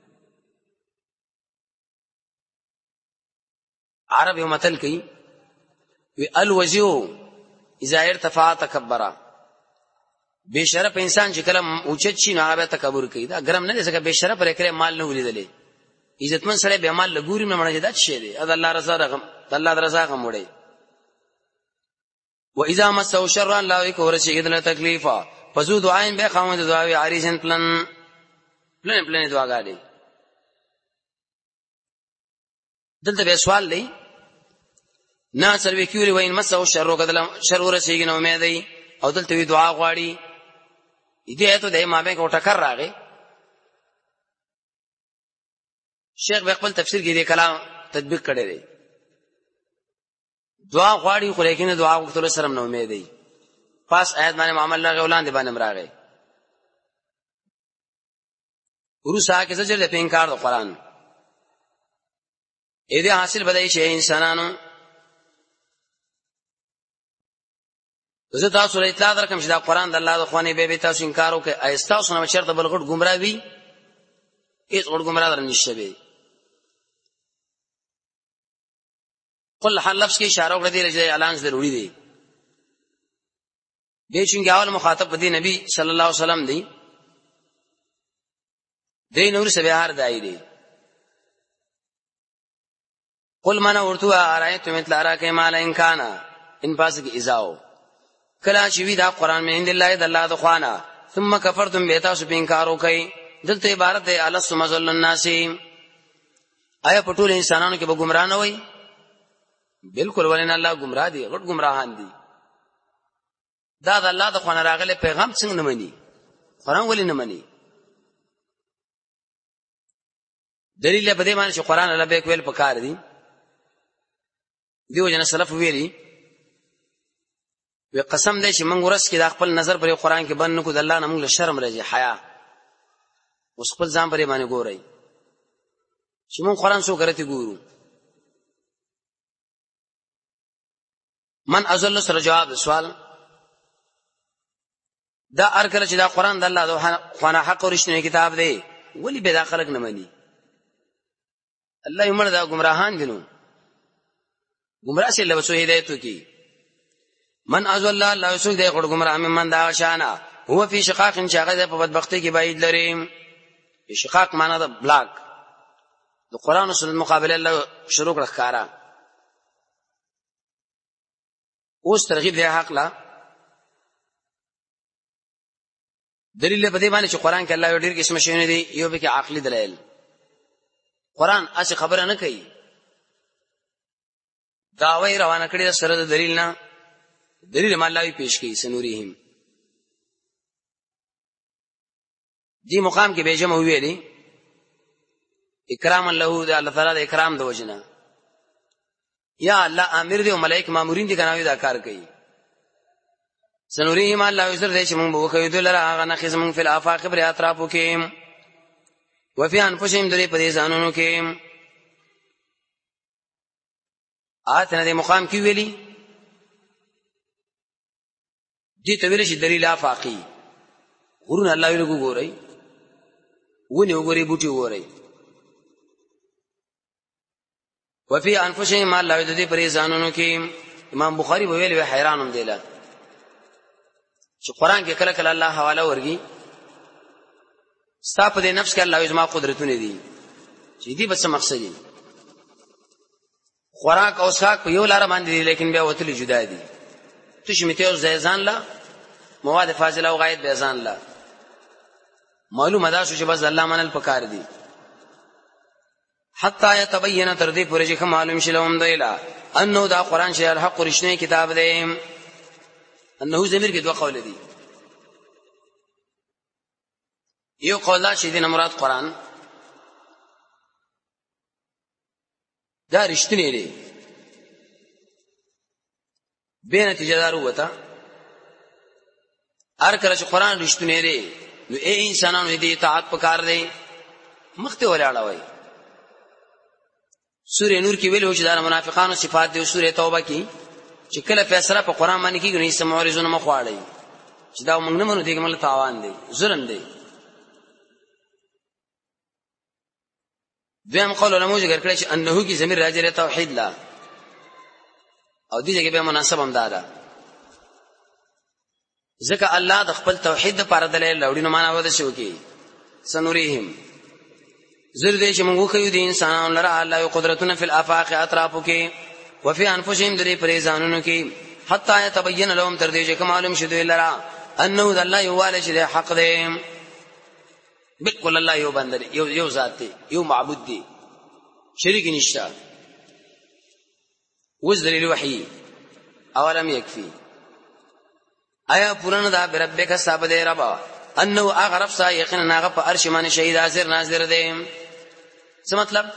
عرب یو متل کوي وی الوجو اذا ارتفع تکبر بے شرف انسان چې کلم اوچت شي نه هغه تکبر کوي دا ګرم نه ځکه بے شرف پر کړه مال نه ولیدلې عزتمن سره به مال لګورم نه مړه دا شي دی اذ الله رضا رغم الله رضا غم وړي و اذا مسو شر لا يكور شي اذن تکلیفا فزو دعاین به خاوند دعاوی عریشن پلن پلن پلن دعاګاډي دلته به سوال دی نا سروي کیوري وین مسو شر کدل شر ورسیږي نو امید دی او دلته وی دعا غواړي دې ته د ما به کو ټکر راغی شیخ به خپل تفسیر کې دې کلام تطبیق کړی دی دعا غواړي خو لیکن دعا وکړو سره نو امید دی پاس آیت باندې معاملې راغی ولاندې باندې راغی ورسا کې زجر د پینکار د قران اې دې حاصل بدای شي انسانانو زه تاسو له اطلاع درکم چې دا قران د الله د خواني به به تاسو انکار وکړئ ایستا اوس نو چرته بلغټ گمراه وي هیڅ غټ گمراه در نشي به قل حل لفظ کې اشاره وکړه دی چې اعلان ضروری دی به چې اول مخاطب دی نبی صلی الله علیه وسلم دی دې نور سبهار دای دی قل من ورتو ارایت مثل اراک ما لئن کان ان پاس کې ازاو کلا چې وی دا قران مې اند الله د الله د خوانه ثم کفرتم بیتا سو انکار وکي دلته عبارت دی الس مزل الناس آیا پټول انسانانو کې به گمراه نه وي بالکل ولین الله گمراه دي غټ گمراهان دي دا د الله د خوانه راغله پیغام څنګه نه مني قران ولې نه مني دلیل په دې باندې چې قران الله به کول پکار دي دیو جن سلف ویلي وی قسم دې چې موږ ورس کې د خپل نظر پر قران کې بند نکو د الله نه موږ شرم راځي حیا اوس خپل ځان پرې باندې ګورئ چې موږ قران سو کرته ګورو من ازل سره جواب سوال دا ارکل چې دا قران د الله د خوانه حق او رښتینی کتاب دی ولی به داخلك نه مني الله یمر دا گمراهان دینو گمراه سے لبسو هدایتو کی من ازل الله الله یسوک دی غړ گمراه من دا شانا هو فی شقاق شاغه په بدبختی کې بعید لري شقاق معنا دا بلاک د قران او سنت مقابله الله شروع کړ ښکارا اوس ترغیب دی حق لا دلیل په دې باندې چې قران کې الله یو ډیر قسم شونه دي یو به کې عقلي دلایل قران اسی خبره نه کوي داوی روانه کړی سره د دلیل نه دلیل مالوی پیش کوي سنوريهم دی مقام کې به جمع ویلي اکرام له د الله تعالی د اکرام د وجنه یا الله امر دی او ملائک مامورین دي کناوی دا کار کوي سنوريهم الله یسر دې چې مونږ به کوي دلته هغه نه خصم فی الافاق بر اطرافو کې وفي انفسهم درې په دې ځانونو کې آتنه د مقام کې ویلي دې ته ویل شي دلیل افاقی غرون الله ویل ګورئ ونی وګورئ بوټي وګورئ وفي انفسهم الله دې په دې ځانونو کې امام بخاری ویل وی حیرانم دیلا چې قران کې کله کله الله حواله ورګي ستاسو د نفس کې الله یزما قدرتونه دي چې دې بس مقصد دي خوراک او اسحاق په یو لار باندې دي لیکن بیا وتلی جدا دي تشمیته او زیزان لا مواد فاضله او غایت بیزان لا معلومه ده چې بس الله منل پکار دي حتا يتبين تر دې پورې چې معلوم شلوم دیلا انه دا قران چې الحق رښتینی کتاب دی انه زمير کې دوه قول دي یو قول دا چې دینه مراد قران دا رښتینی دی به نتیجه دار وته هر کله چې قران رښتینی دی نو اے انسانانو دې اطاعت پکار دی مخته ولاړ وای سورې نور کې ویلو چې دا منافقانو صفات دي او سورې توبه کې چې کله فیصله په قران باندې کیږي نو سمورزونه مخواړي چې دا موږ نه منو دې کومه تاوان دی ظلم دی دیم قول علماء ذکر کړی چې انه کی ضمیر راځي له توحید لا او دې کې به مناسب هم دادا ځکه الله د خپل توحید لپاره دلیل لوړینو معنا ودا شو کی سنوريهم زر دې چې موږ خو دې انسان لره الله یو قدرتونه فی الافاق اطرافو کې وفي انفسهم درې پریزانونو کې حتا يتبين لهم تر دې چې معلوم شوه لرا انه د الله یو والي چې حق دی بالکل الله یو بندر یو یو ذات دی یو معبود دی شریک نشته وز دلیل وحی اولم یکفی آیا پورن دا بربک ثابت دی ربا انه اغرب سا یقینا هغه په عرش باندې شهید حاضر ناظر دی څه مطلب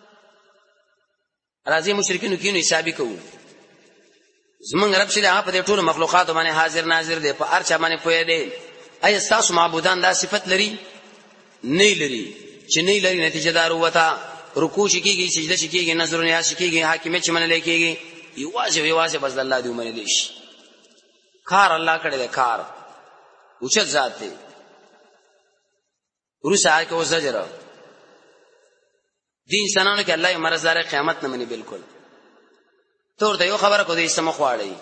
راځي مشرکین کینو حسابي کوو زمونږ رب چې هغه په ټولو مخلوقات باندې حاضر ناظر دی په عرش باندې پوهه دی آیا تاسو معبودان دا صفت لري نه لري چې نه لري نتیجه دار وته رکوع شکیږي سجده شکیږي نظر نیاز شکیږي حاکمیت چې منل کېږي یوازې یوازې بس الله دی منل شي کار الله کړی دی کار اوچت ذات دی ورسره کې وزجر دین انسانانو کې الله مرزدار قیامت نه مني بالکل تور ته یو خبره کو دې سم خواړی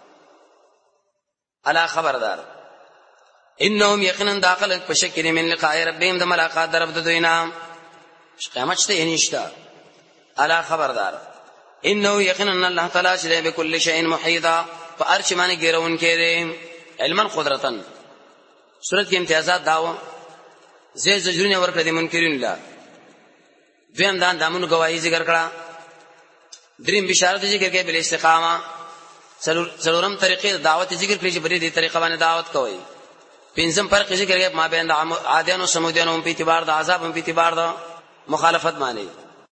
الا خبردار انهم یقینا داخل پشکری من لقاء ربهم د ملاقات رب د دوینا قیامت شته نشته الا خبردار انه یقینا الله تعالی چې به کل شیء محیطا فارش معنی ګیرون کړي علما قدرتن سورۃ کې امتیازات داو زې زجرونه ورکړه د منکرین الله دویم دان دامنو گواہی ذکر کړه دریم بشارت ذکر کې بل استقامه څلورم طریقې دعوت ذکر کړي چې په دې طریقه باندې دعوت کوي پنځم فرق ذکر کې ما بین عادیان او سمودیان په اعتبار د عذاب په اعتبار د مخالفت باندې